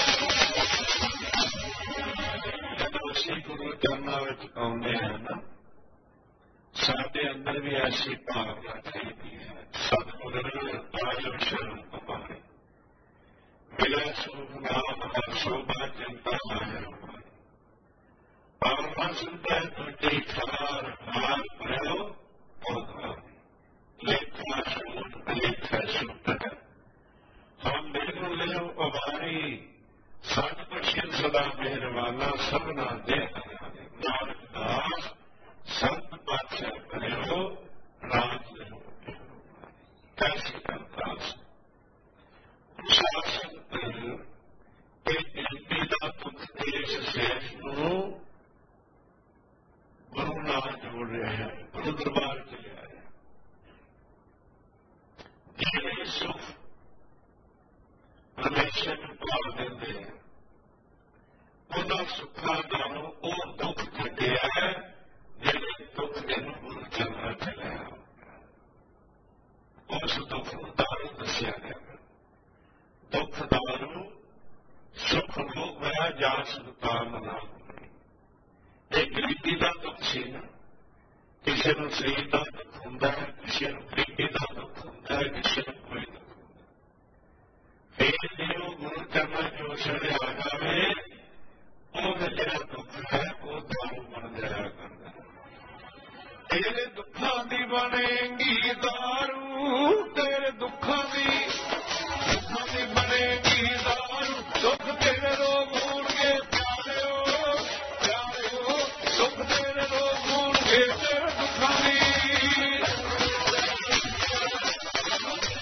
ਜਦੋਂ ਅਸੀਂ ਗੁਰੂ ਚਰਨਾਂ ਵਿੱਚ ਆਉਂਦੇ ਹਾਂ ਨਾ ਸਾਡੇ ਅੰਦਰ ਵੀ ਐਸੀ ਭਾਵਨਾ ਚਾਹੀਦੀ ਹੈ ਸਤਿਗੁਰ ਆਇਓ ਸ਼ਰਨ ਤੁਮਾਰੀ ਮਿਲੇ ਸੁਖ ਨਾਮ ਹਰ ਸੋਭਾ ਚਿੰਤਾ ਮਾਹਿਰ ਭਾਵਨਾ ਸੁਣਦਾ ਤੁਝੇ ਖਾਰ ਹਾਰ ਭਰਿਓ ਭਗਵਾਨ ਲੇਖਾ ਛੋੜ ਅਲੇਖਾ ਛੁੱਟ ਹਮ ਬਿਲਕੁਲ ਲਿਓ ਉਬਾਰੀ ਸਤਿਗੁਰ ਸਿਰ ਸਦਾ ਮਿਹਰਬਾਨਾ ਸਭਨਾ ਦੇ ਨਾਨਕ ਦਾਸ ਸੰਤ ਪਾਤਸ਼ਾਹ ਕਰਿਓ ਰਾਜ ਲਿਓ ਕੈਸੇ ਕਰਤਾਸ ਸ਼ਾਸਨ ਇਹ ਗਿਣਤੀ ਦਾ ਤੁਕ ਦੇਸ਼ ਸੇਖ ਨੂੰ ਗੁਰੂ ਨਾਲ ਜੋੜ ਰਿਹਾ ਹੈ ਗੁਰੂ ਦਰਬਾਰ ਚ ਲਿਆ ਹੈ ਜਿਹੜੇ ਸੁਖ ਪਰਮੇਸ਼ਰ ਨੂੰ ਭਾਵ ਦਿੰਦੇ ਹੈ ਉਹਦਾ ਸੁੱਖਾ ਨਾਲੋਂ ਉਹ ਦੁੱਖ ਘਟਿਆ ਹੈ ਜਿਹੜੇ ਦੁੱਖ ਇਹਨੂੰ ਗੁਰੂ ਚਰਨਾਂ ਚ ਲਿਆ ਉਸ ਦੁੱਖ ਨੂੰ ਦਾਰੂ ਦੱਸਿਆ ਗਿਆ ਦੁੱਖ ਦਾਰੂ ਸੁੱਖ ਲੋਕ ਹੋਇਆ ਜਾਂ ਸੁਤਾਮ ਨਾ ਇਹ ਗਰੀਬੀ ਦਾ ਦੁੱਖ ਸੀ ਨਾ ਕਿਸੇ ਨੂੰ ਸਰੀਰ ਦਾ ਦੁੱਖ ਹੁੰਦਾ ਹੈ ਕਿਸੇ ਨੂੰ ਗਰੀਬੀ ਦਾ ਦੁੱਖ ਹੁੰਦਾ ਹੈ ਕਿਸੇ ਨੂੰ ਕੋਈ ਦੁੱਖ ਫਿਰ ਜੇ ਉਹ ਗੁਰੂ ਚਰਨਾਂ ਚ ਛੜਿਆ ਆ ਜਾਵੇ ਉਹ ਜਿਹੜਾ ਦੁੱਖ ਹੈ ਉਹ ਦਾਰੂ ਬਣ ਜਾਇਆ ਕਰਦਾ ਤੇਰੇ ਦੁੱਖਾਂ ਦੀ ਬਣੇਗੀ ਦਾਰੂ ਤੇਰੇ ਦੁੱਖਾਂ ਦੀ ਬਣੇਗੀ ਦਾਰੂ ਦੁੱਖ ਤੇਰੇ ਰੋਗ ਹੋਣਗੇ ਪਿਆਰਿਓ ਪਿਆਰਿਓ ਦੁੱਖ ਤੇਰੇ ਰੋਗ ਹੋਣਗੇ ਤੇਰੇ ਦੁੱਖਾਂ ਦੀ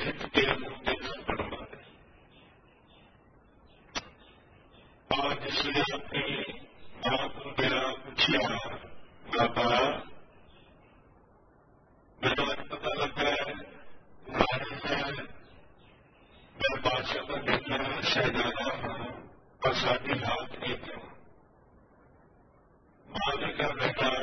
ਖਿੱਚ ਕੇ ਉਹਨੂੰ ਦੇ ਥੱਪੜ ਮਾਰੇ। और जिसने अपनी माँ को मेरा पूछा, बाबा मेरा पता लगा है मैं बादशाह का बेटा शहजादा हूँ और साथी हाथ एक हूँ। माँ ने कहा बेटा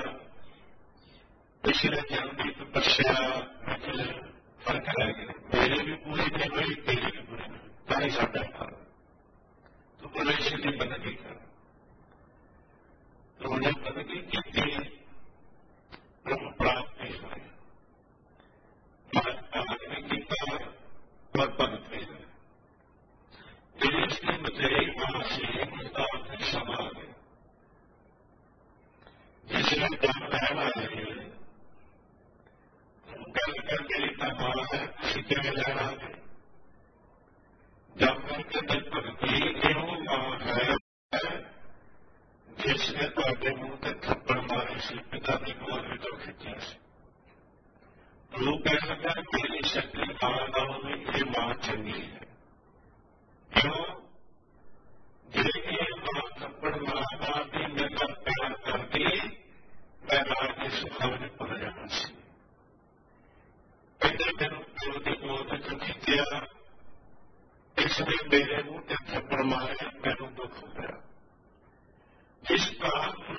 पिछले जन्म की तपस्या फर्क रह गया, मेरी भी पूरी नहीं हुई, तेरी भी पूरी नहीं, तारी साढ़ा था तो पुलिस की बंदगी कर। तो उन्हें बंदगी की थी, ब्रह्म प्राप्त नहीं हुए, आदमी की और भगत भी है। देश की मुझे वहां से मुस्ताद समा गए, जिसने काम रहना है गल करके मां है सीखे में लेना है। जब करके दिल भगती एवं मां है जिसने ਤੁਹਾਡੇ ਮੂੰਹ ਤੇ ਥੱਪੜ ਮਾਰੇ ਸੀ, ਪਿਤਾ ਦੀ ਗੋਦ ਵਿੱਚੋਂ ਖਿੱਚਿਆ ਸੀ। ਲੋਕ ਕਹਿਣ ਲੱਗਾ ਮੇਰੀ ਸ਼ਕਤੀ ਮਾਂ ਨਾਲੋਂ ਵੀ ਇਹ ਮਾਂ ਚੰਗੀ ਹੈ। ਕਿਉਂ? ਜੇ ਇਹ ਮਾਂ ਥੱਪੜ ਮਾਰਦੀ ਮੇਰੇ ਨਾਲ ਪਿਆਰ ਕਰਦੀ ਮੈਂ ਰਾਜ ਦੇ ਸੁੱਖਾਂ ਵਿੱਚ ਭੁੱਲ ਜਾਣਾ ਸੀ। ਕਹਿੰਦੇ ਮੈਨੂੰ ਪਿਓ ਦੀ ਗੋਦ ਵਿੱਚੋਂ ਖਿੱਚਿਆ, इसने मेरे मुंह से थप्पड़ मारे, मैंने दुख होया। इसका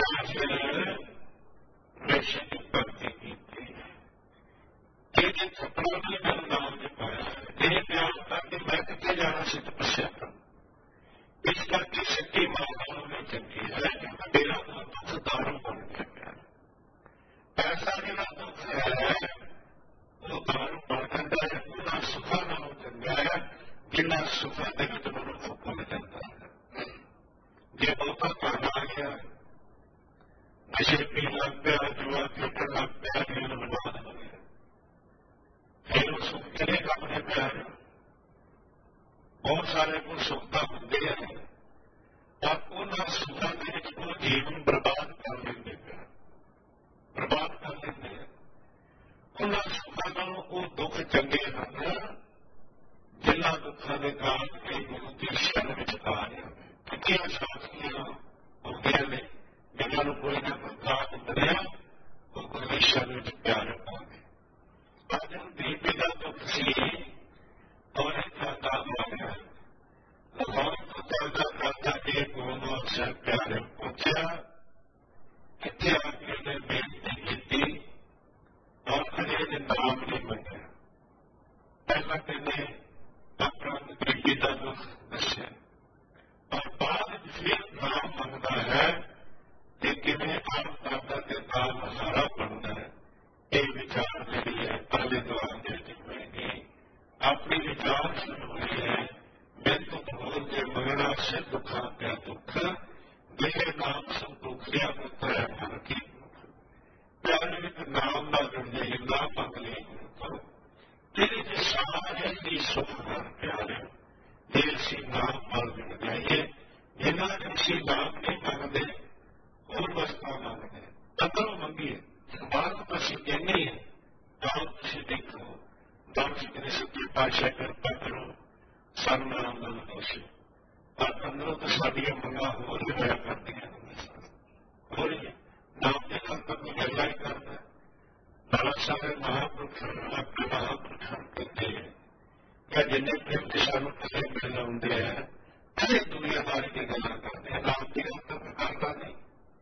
नशे की भक्ति की थी, ये थप्पड़ा भी मेरे नाम ने पाया है। ये प्यार करके मैं कितने जाना से तपस्या करूं। इस करके शक्ति माताओं में चंगी है, मेरा दुख दारू बन गया। ऐसा मेरा दुख है वो दारू बन जाता है, पूरा सुखा ना हो चंगा है जिन्ना सुखा के विच मनुख भुल जाता है। जे बहुता काम आ गया, नशे पीन लग पिया, जुआ खेलने लग पिया, जीवन बर्बाद हो गया। फिर वो सुख चलेगा अपने प्यार। बहुत सारे को सुखता होंगे हैं और उन्होंने सुखा के विच वो जीवन बर्बाद कर लेंगे, बर्बाद कर लेंगे। उन्होंने सुखा नालों वो दुख चंगे हैं जिन्ना दुखों के कारण के गुरु की शरण में आ रहे हैं। कितनी साथियां होंगे ने जिन्होंने कोई ना कोई काम बनया वो गुरु की शरण में प्यार पाओगे। आज हम दीपे का दुख सी और इतना काम आ गया लाहौर को चलता करता के गुरु से प्यारे पहुंचा, इतने आके ने बेनती की और कभी नाम नहीं मंगा। पहला कहने अपना गरीबी का दुख दस्या और बाद फिर नाम मंगता है कि किमें काम करता के काम हारा बनना है। ये विचार मेरी है पहले द्वार देती होगी अपनी विचार शुरू हुई है। मैं तो बोल के मंगना से दुखा क्या दुख मेरे नाम से दुख दिया पुत्र है मन की प्यारे नाम ना जुड़ जाइए, ना मंग ली तेरे जो सारे ही सुख हैं प्यारे देर सी नाम मल मिल जाइए। जिन्हें किसी नाम नहीं मांगते और वस्ता मांगते अंदरों मंगिए बात तो असं कहने ही दाम तुम देखो, दाम से तेरे सच्चे पातशाह कृपा करो सन नाम नाम दोषे और अंदरों तो साड़ियां मंगा हो रही होया करती हैं हो रही है। नाम के संकट में गला ही करता है। बड़ा सारे महापुरुष अपने महापुरुष कहते हैं क्या जिन्हें प्रेम के सानू पहले मिल आते हैं अरे दुनियादारी की गल करते हैं, नाम की गल तो करता नहीं।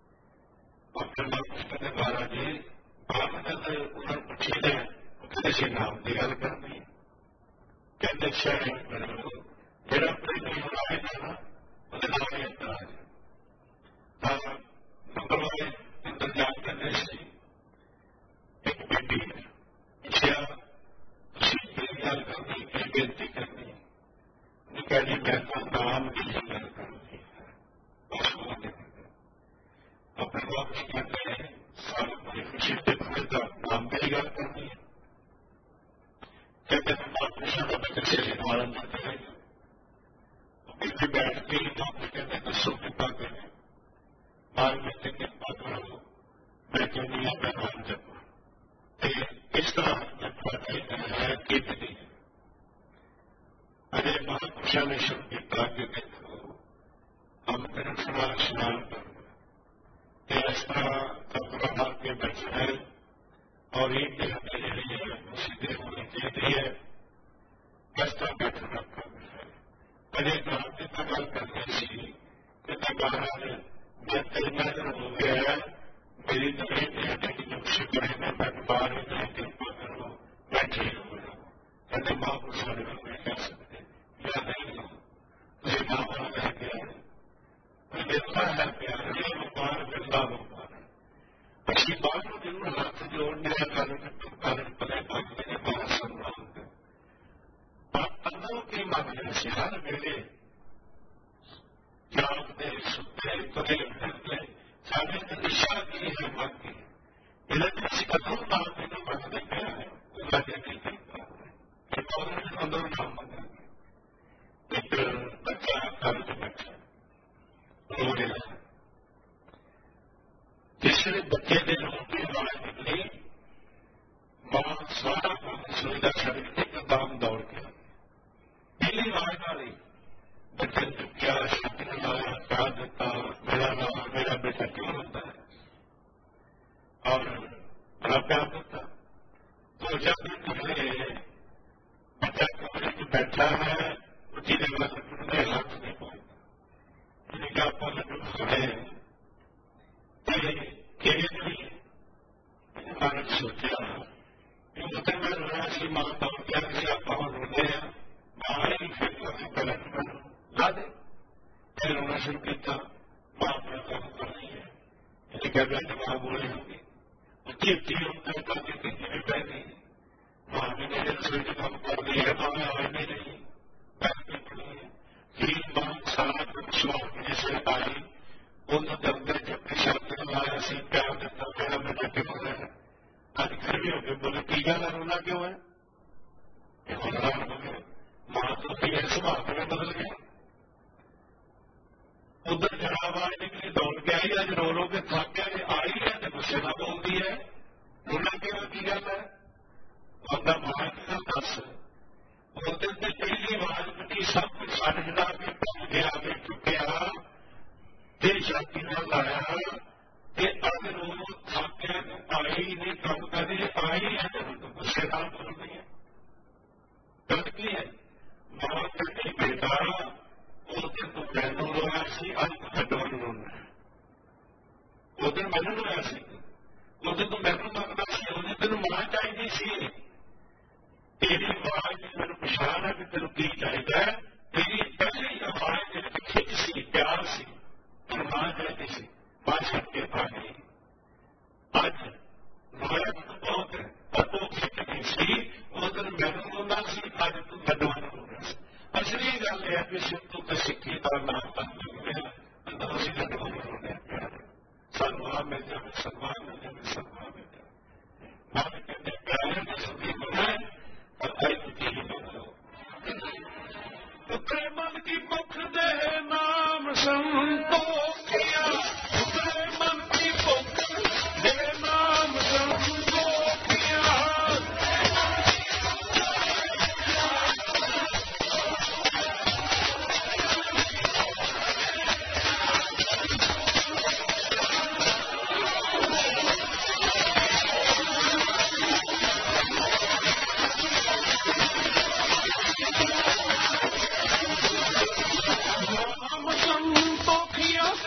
अपने महापुरुष कहते महाराज जी बात जब उन्होंने पूछी है किसी नाम की गल करनी कहते शहर मेरा प्रेमी आएगा ना वो नाम ही अंतर नंबर वाले अंदर जान करने से एक बेटी पूछा गल करनी की बेनती करनी कह जी मैं तो नाम की गल करनी अपने वापस कहते हैं साल बड़ी खुशी से खुदा नाम की गल करनी है। कहते हैं महापुरुषों का बच्चे से पालन करते हैं इतने बैठते ही तो कहते हैं दसो कृपा करें मार बेटे कृपा करो मैं कहनी है मैं नाम जपू इस तरह जपा है कि नहीं शिक्षा ने शुरू किया कि देखो हम तेरे समाज स्नान कर इस तरह कपड़ा मार के बैठे हैं और ईद के लिए सीधे होने के लिए इस तरह बैठे रखा है। अरे क्रांति का गल करनी सी कि महाराज जब तेरे हो गया मेरी तबीयत की जो शिकायत है मैं बाहर नहीं कृपा करो बैठे हो कहते महापुरुषों ने नहीं कह सकते या नहीं हो मुझे मामला रह गया मिलता है प्यार व्यापार मिलता व्यापार अच्छी बात को जरूर हाथ जोड़ने का कारण पले भागने के बड़ा सम्मान है। अंदरों की माध्यम से हर वेले जागते सुनते तुले फिरते सारे दिशा की है मन की इलेक्ट्रिक कदम डालने का मन में गया है लगे नहीं करता है अंदर नाम बना एक बच्चा कर्ज बैठा रो रहा तीसरे बच्चे ने रोटी आवाज निकली मां सारा सुविधा छड़ के दाम दौड़ गया पहली आवाज वाली बच्चे ने क्या शब्द लाया क्या देता मेरा नाम मेरा बेटा क्यों होता है और बड़ा प्यार देता तो जब पहले बच्चा कमरे में बैठा है उसी जगह हाथ नहीं पहुंचता क्या पहले भारत सोचा मतलब मैं रोना सी मां दौड़ गया कि आप रोने मां ही फिर पलट ला दे फिर रोना शुरू किया मां अपना काम कर रही है क्या बैठे मां बोली होगी उच्ची उच्ची होता ताकि किसी भी बह गई मां ने मेरे रसोई का काम कर दी है मां आवाज नहीं रही बैठ पड़ी है फिर मां सारा कुछ अपने से आई उन्होंने अंदर जब शब्द लाया सी प्यार देता मेरा बेटा क्यों हो रहा है आज घर भी होकर बोले की गल रोना क्यों है मां तो फिर स्वभाव में बदल गया उधर जरा आवाज निकली दौड़ के आई आज रो रो के थक गया आई है तो गुस्से का बोलती है रोना क्यों की गल है अपना मां का दस उधर से पहली आवाज बनी सब कुछ छड़ छड़ा के पहुंच गया के चुकया ते जाति न लाया कि अगर वो थाके आई ने काम करे आई है तो गुस्से का बोल रही है गलत की है मां कहती बेटा उस दिन तो मैनू रोया सी अज तो छो रोना है उस दिन मैनू रोया सी उस दिन तो मैनू मंगना सी उस दिन तेन मां चाहिए सी तेरी आवाज मैंने पछाण है कि तेन की चाहिए तेरी पहली आवाज खिच सी प्यार सी मां कहती सी मां छड़ के पा गई अज रोया बहुत है पर वो खिच नहीं सी उस दिन मैनू रोना सी अज तू मैनू रोना सी असली गल है कि सिद्धू तो सिक्खी का नाम बन असं मैनू रोने प्यार सन्मान मिल जाए सम्मान मिल जाए सम्मान मिल जाए मां कहते प्यारे में सभी होना है और कई कुछ ही बनो उतरे मन की मुख दे नाम संतोखिया उतरे मन की मुख दे नाम संतोखिया नाम संतोखिया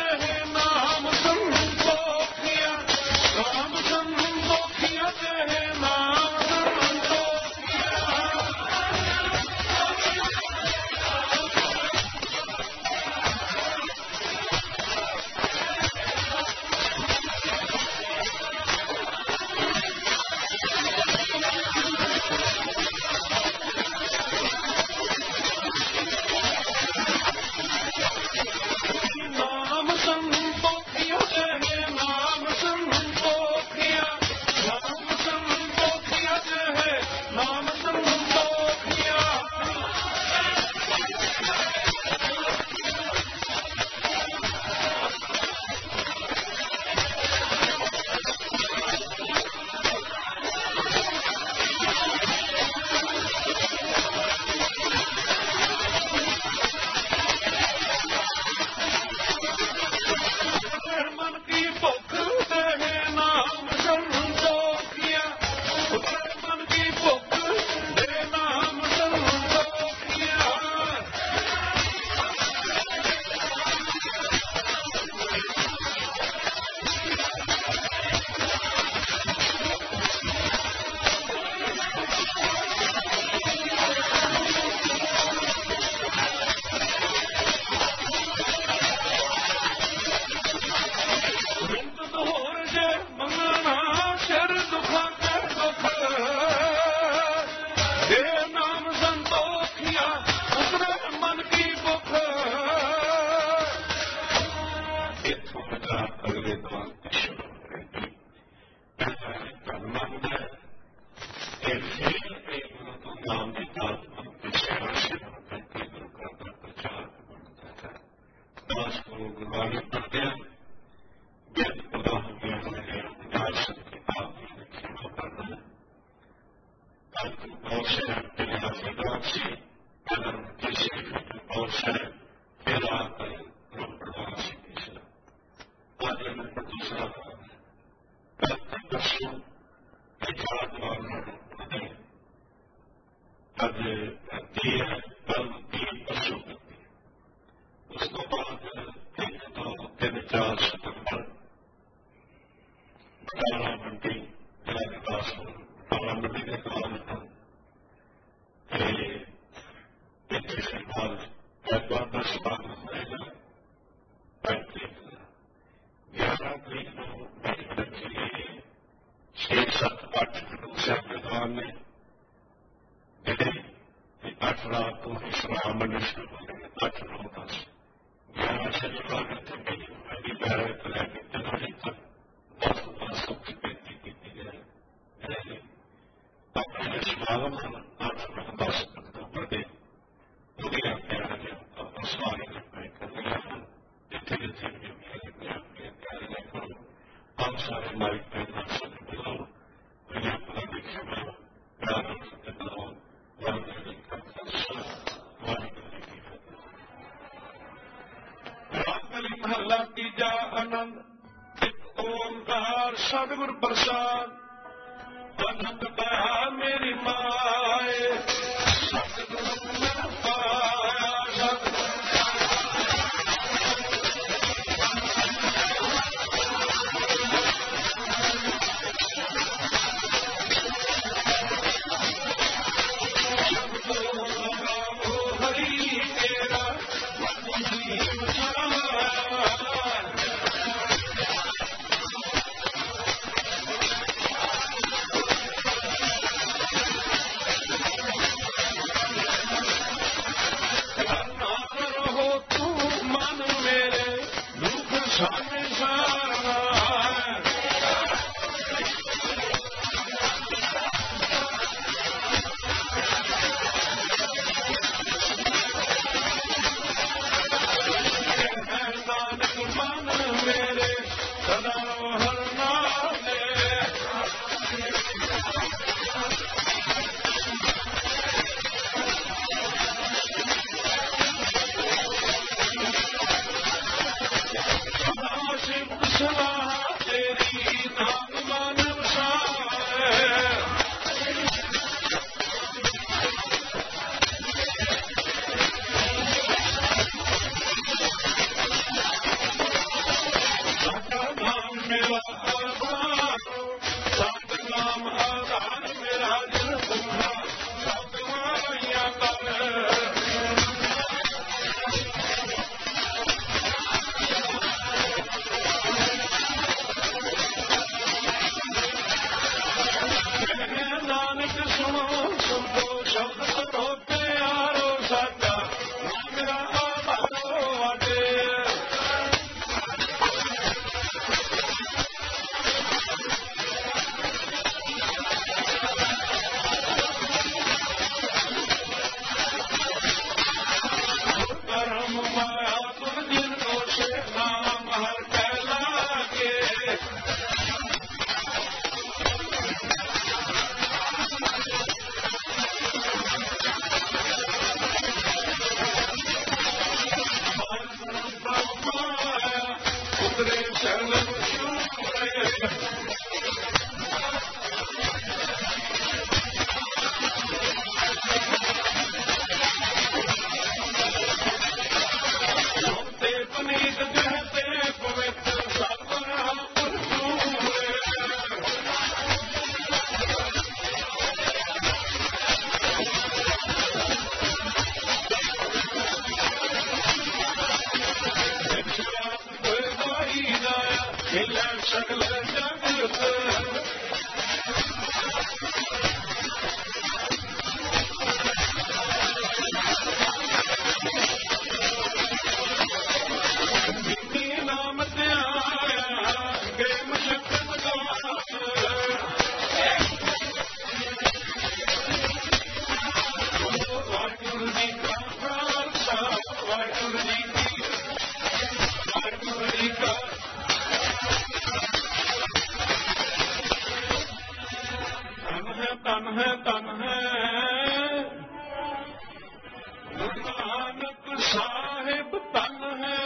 गुरबाणी पढ़ते हैं, ज्ञान पता हो गया है, विचार शक्ति आपकी रक्षा करना है। बहुत से इतिहासकार से अगर किसी बहुत से फिर आकर प्रभाव से तीसरा आज नंबर दूसरा काम है पशु विचार द्वारा आज दी है कल तीन पशु उसको बाद एक तो 3-4 सितंबर 18 मंडी जिला विकास 18 मंडी के काम इक्कीस के बाद एतवार 10 बाद होगा 11 तरीक को के लिए 6-7-8 दूसरे प्रधान ने जिले 8 रात को इस्लाम मंडी शुरू हो गए 8-9-10 11 से जुड़ा करते अभी प्यारे कला के जनवरी तक 10 सबकी बेटी की गई अपने समागम 8-9-10 अक्टूबर के दुनिया प्यारा गया अपना स्वागत करने लगा जितने प्यारे करो हम सारे माइक पे दर्शन बुलाओ दुनिया पता देखिए प्यार बुलाओ महला तीजा आनंद एक ओंकार सतगुर प्रसाद आनंद पाया मेरी माए सतगुर पाया ਨਾਨਕ ਸਾਹਿਬ ਧਨ ਹੈ।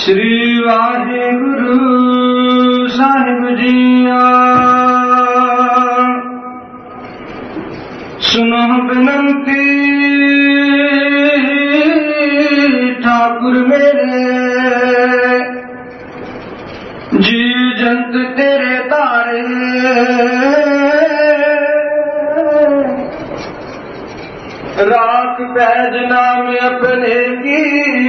श्री वाहिगुरु साहिब जीआ सुनो बिनती ठाकुर मेरे जी जंत तेरे तारे राख पैज नाम अपने की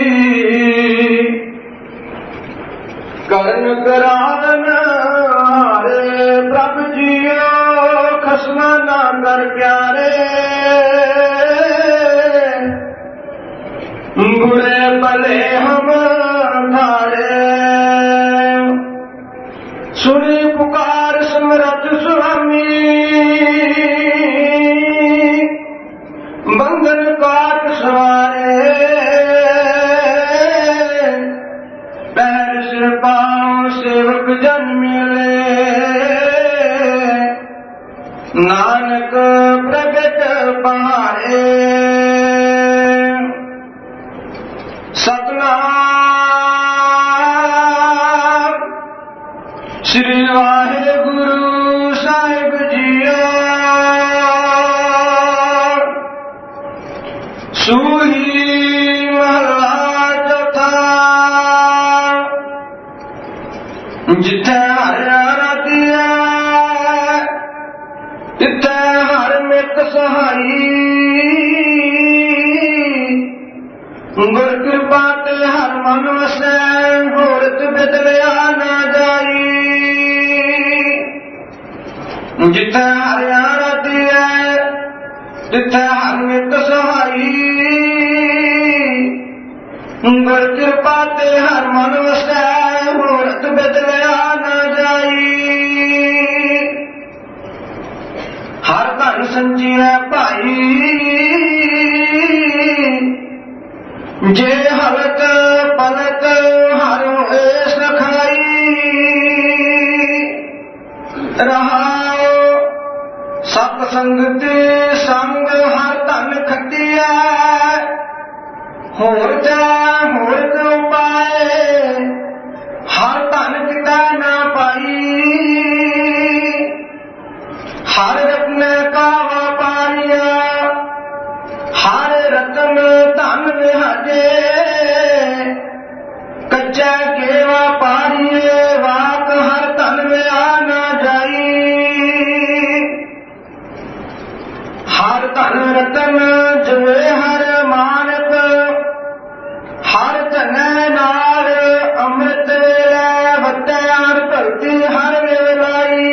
कर्ण करावन हारे प्रभु जियो खसमा ना कर प्यारे बुरे भले हम थारे सुनी पुकार समरथ स्वामी बंधन काट सवारे पैर सिर पाँव सेवक जन मिले नानक प्रगट पहाड़े सतनाम श्री वाहिगुरु साहिब जीआ सूही महला चौथा जिथे हर दिया तिथे हर मित सहाई गुर कृपा ते हर मन वसै होरत बदलिया ना जाई जिथे हर दिया तिथे हर मित सहाई गुर कृपा ते हर मन वसै होरत बदलिया ना जाई हर धन संजीवै भाई जे हलक पलक हर होए सखाई रहाओ सत संगति संग हर धन खटिया होर जा होर क्यों पाए हर धन किता ना पाई हर रत्न का व्यापारिया हर रतन धन विहाजे कच्चा के व्यापारिये वाक हर धन में आ ना जाई हर धन रतन जुए हर मानक हर धन नाल अमृत वेला वत्यार भगति हर वेलाई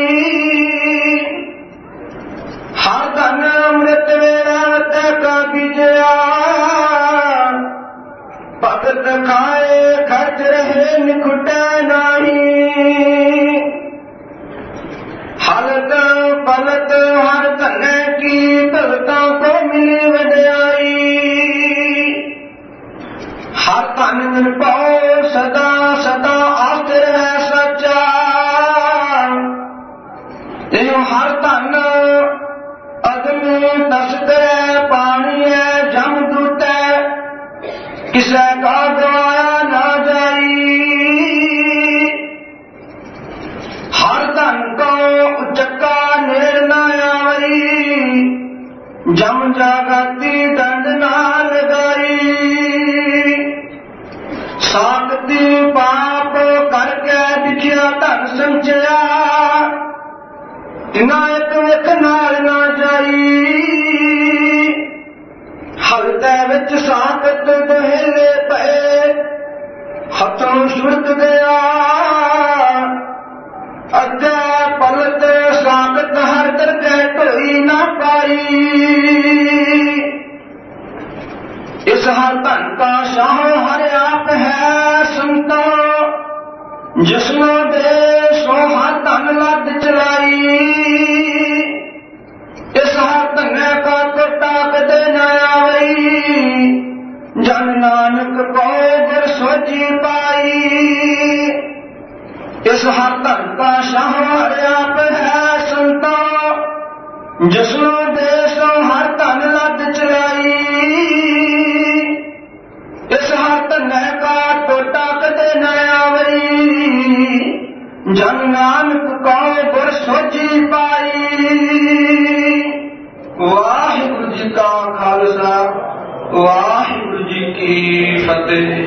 हर धन अमृत वेला वत का बीजया भगत खाए खर्च रहे निकुटे नाही हलत पलत हर धन की भगतों को मिली वड्याई हर धन निर्भव सदा सदा आस्तर है सच्चा यो हर धन अग्नि दस्तर पानी है जमदूत किसे का गवाया ना जाई हर धन को उचक्का नेड़ ना आवई जम जागती दंड ना लगाई साकती पाप करके दिखिया धन संचया इनायत विख नाल ना जाई हलते विच साकत दहेले पे हथों सुरत गया अगे पलत साकत हर करके ढोई ना पाई इस हर धन का शाह हर आप है संतो जिसनो दे सो हर धन लद चलाई इस हर धन का कोटा कदे न आवई जन नानक को गुर सोची पाई इस हर धन का शाह हर आप है संतो जिसनो दे सो हर धन लद चलाई इस हर धन का टोटा कदे न ਕੀ ਫਤਿਹ।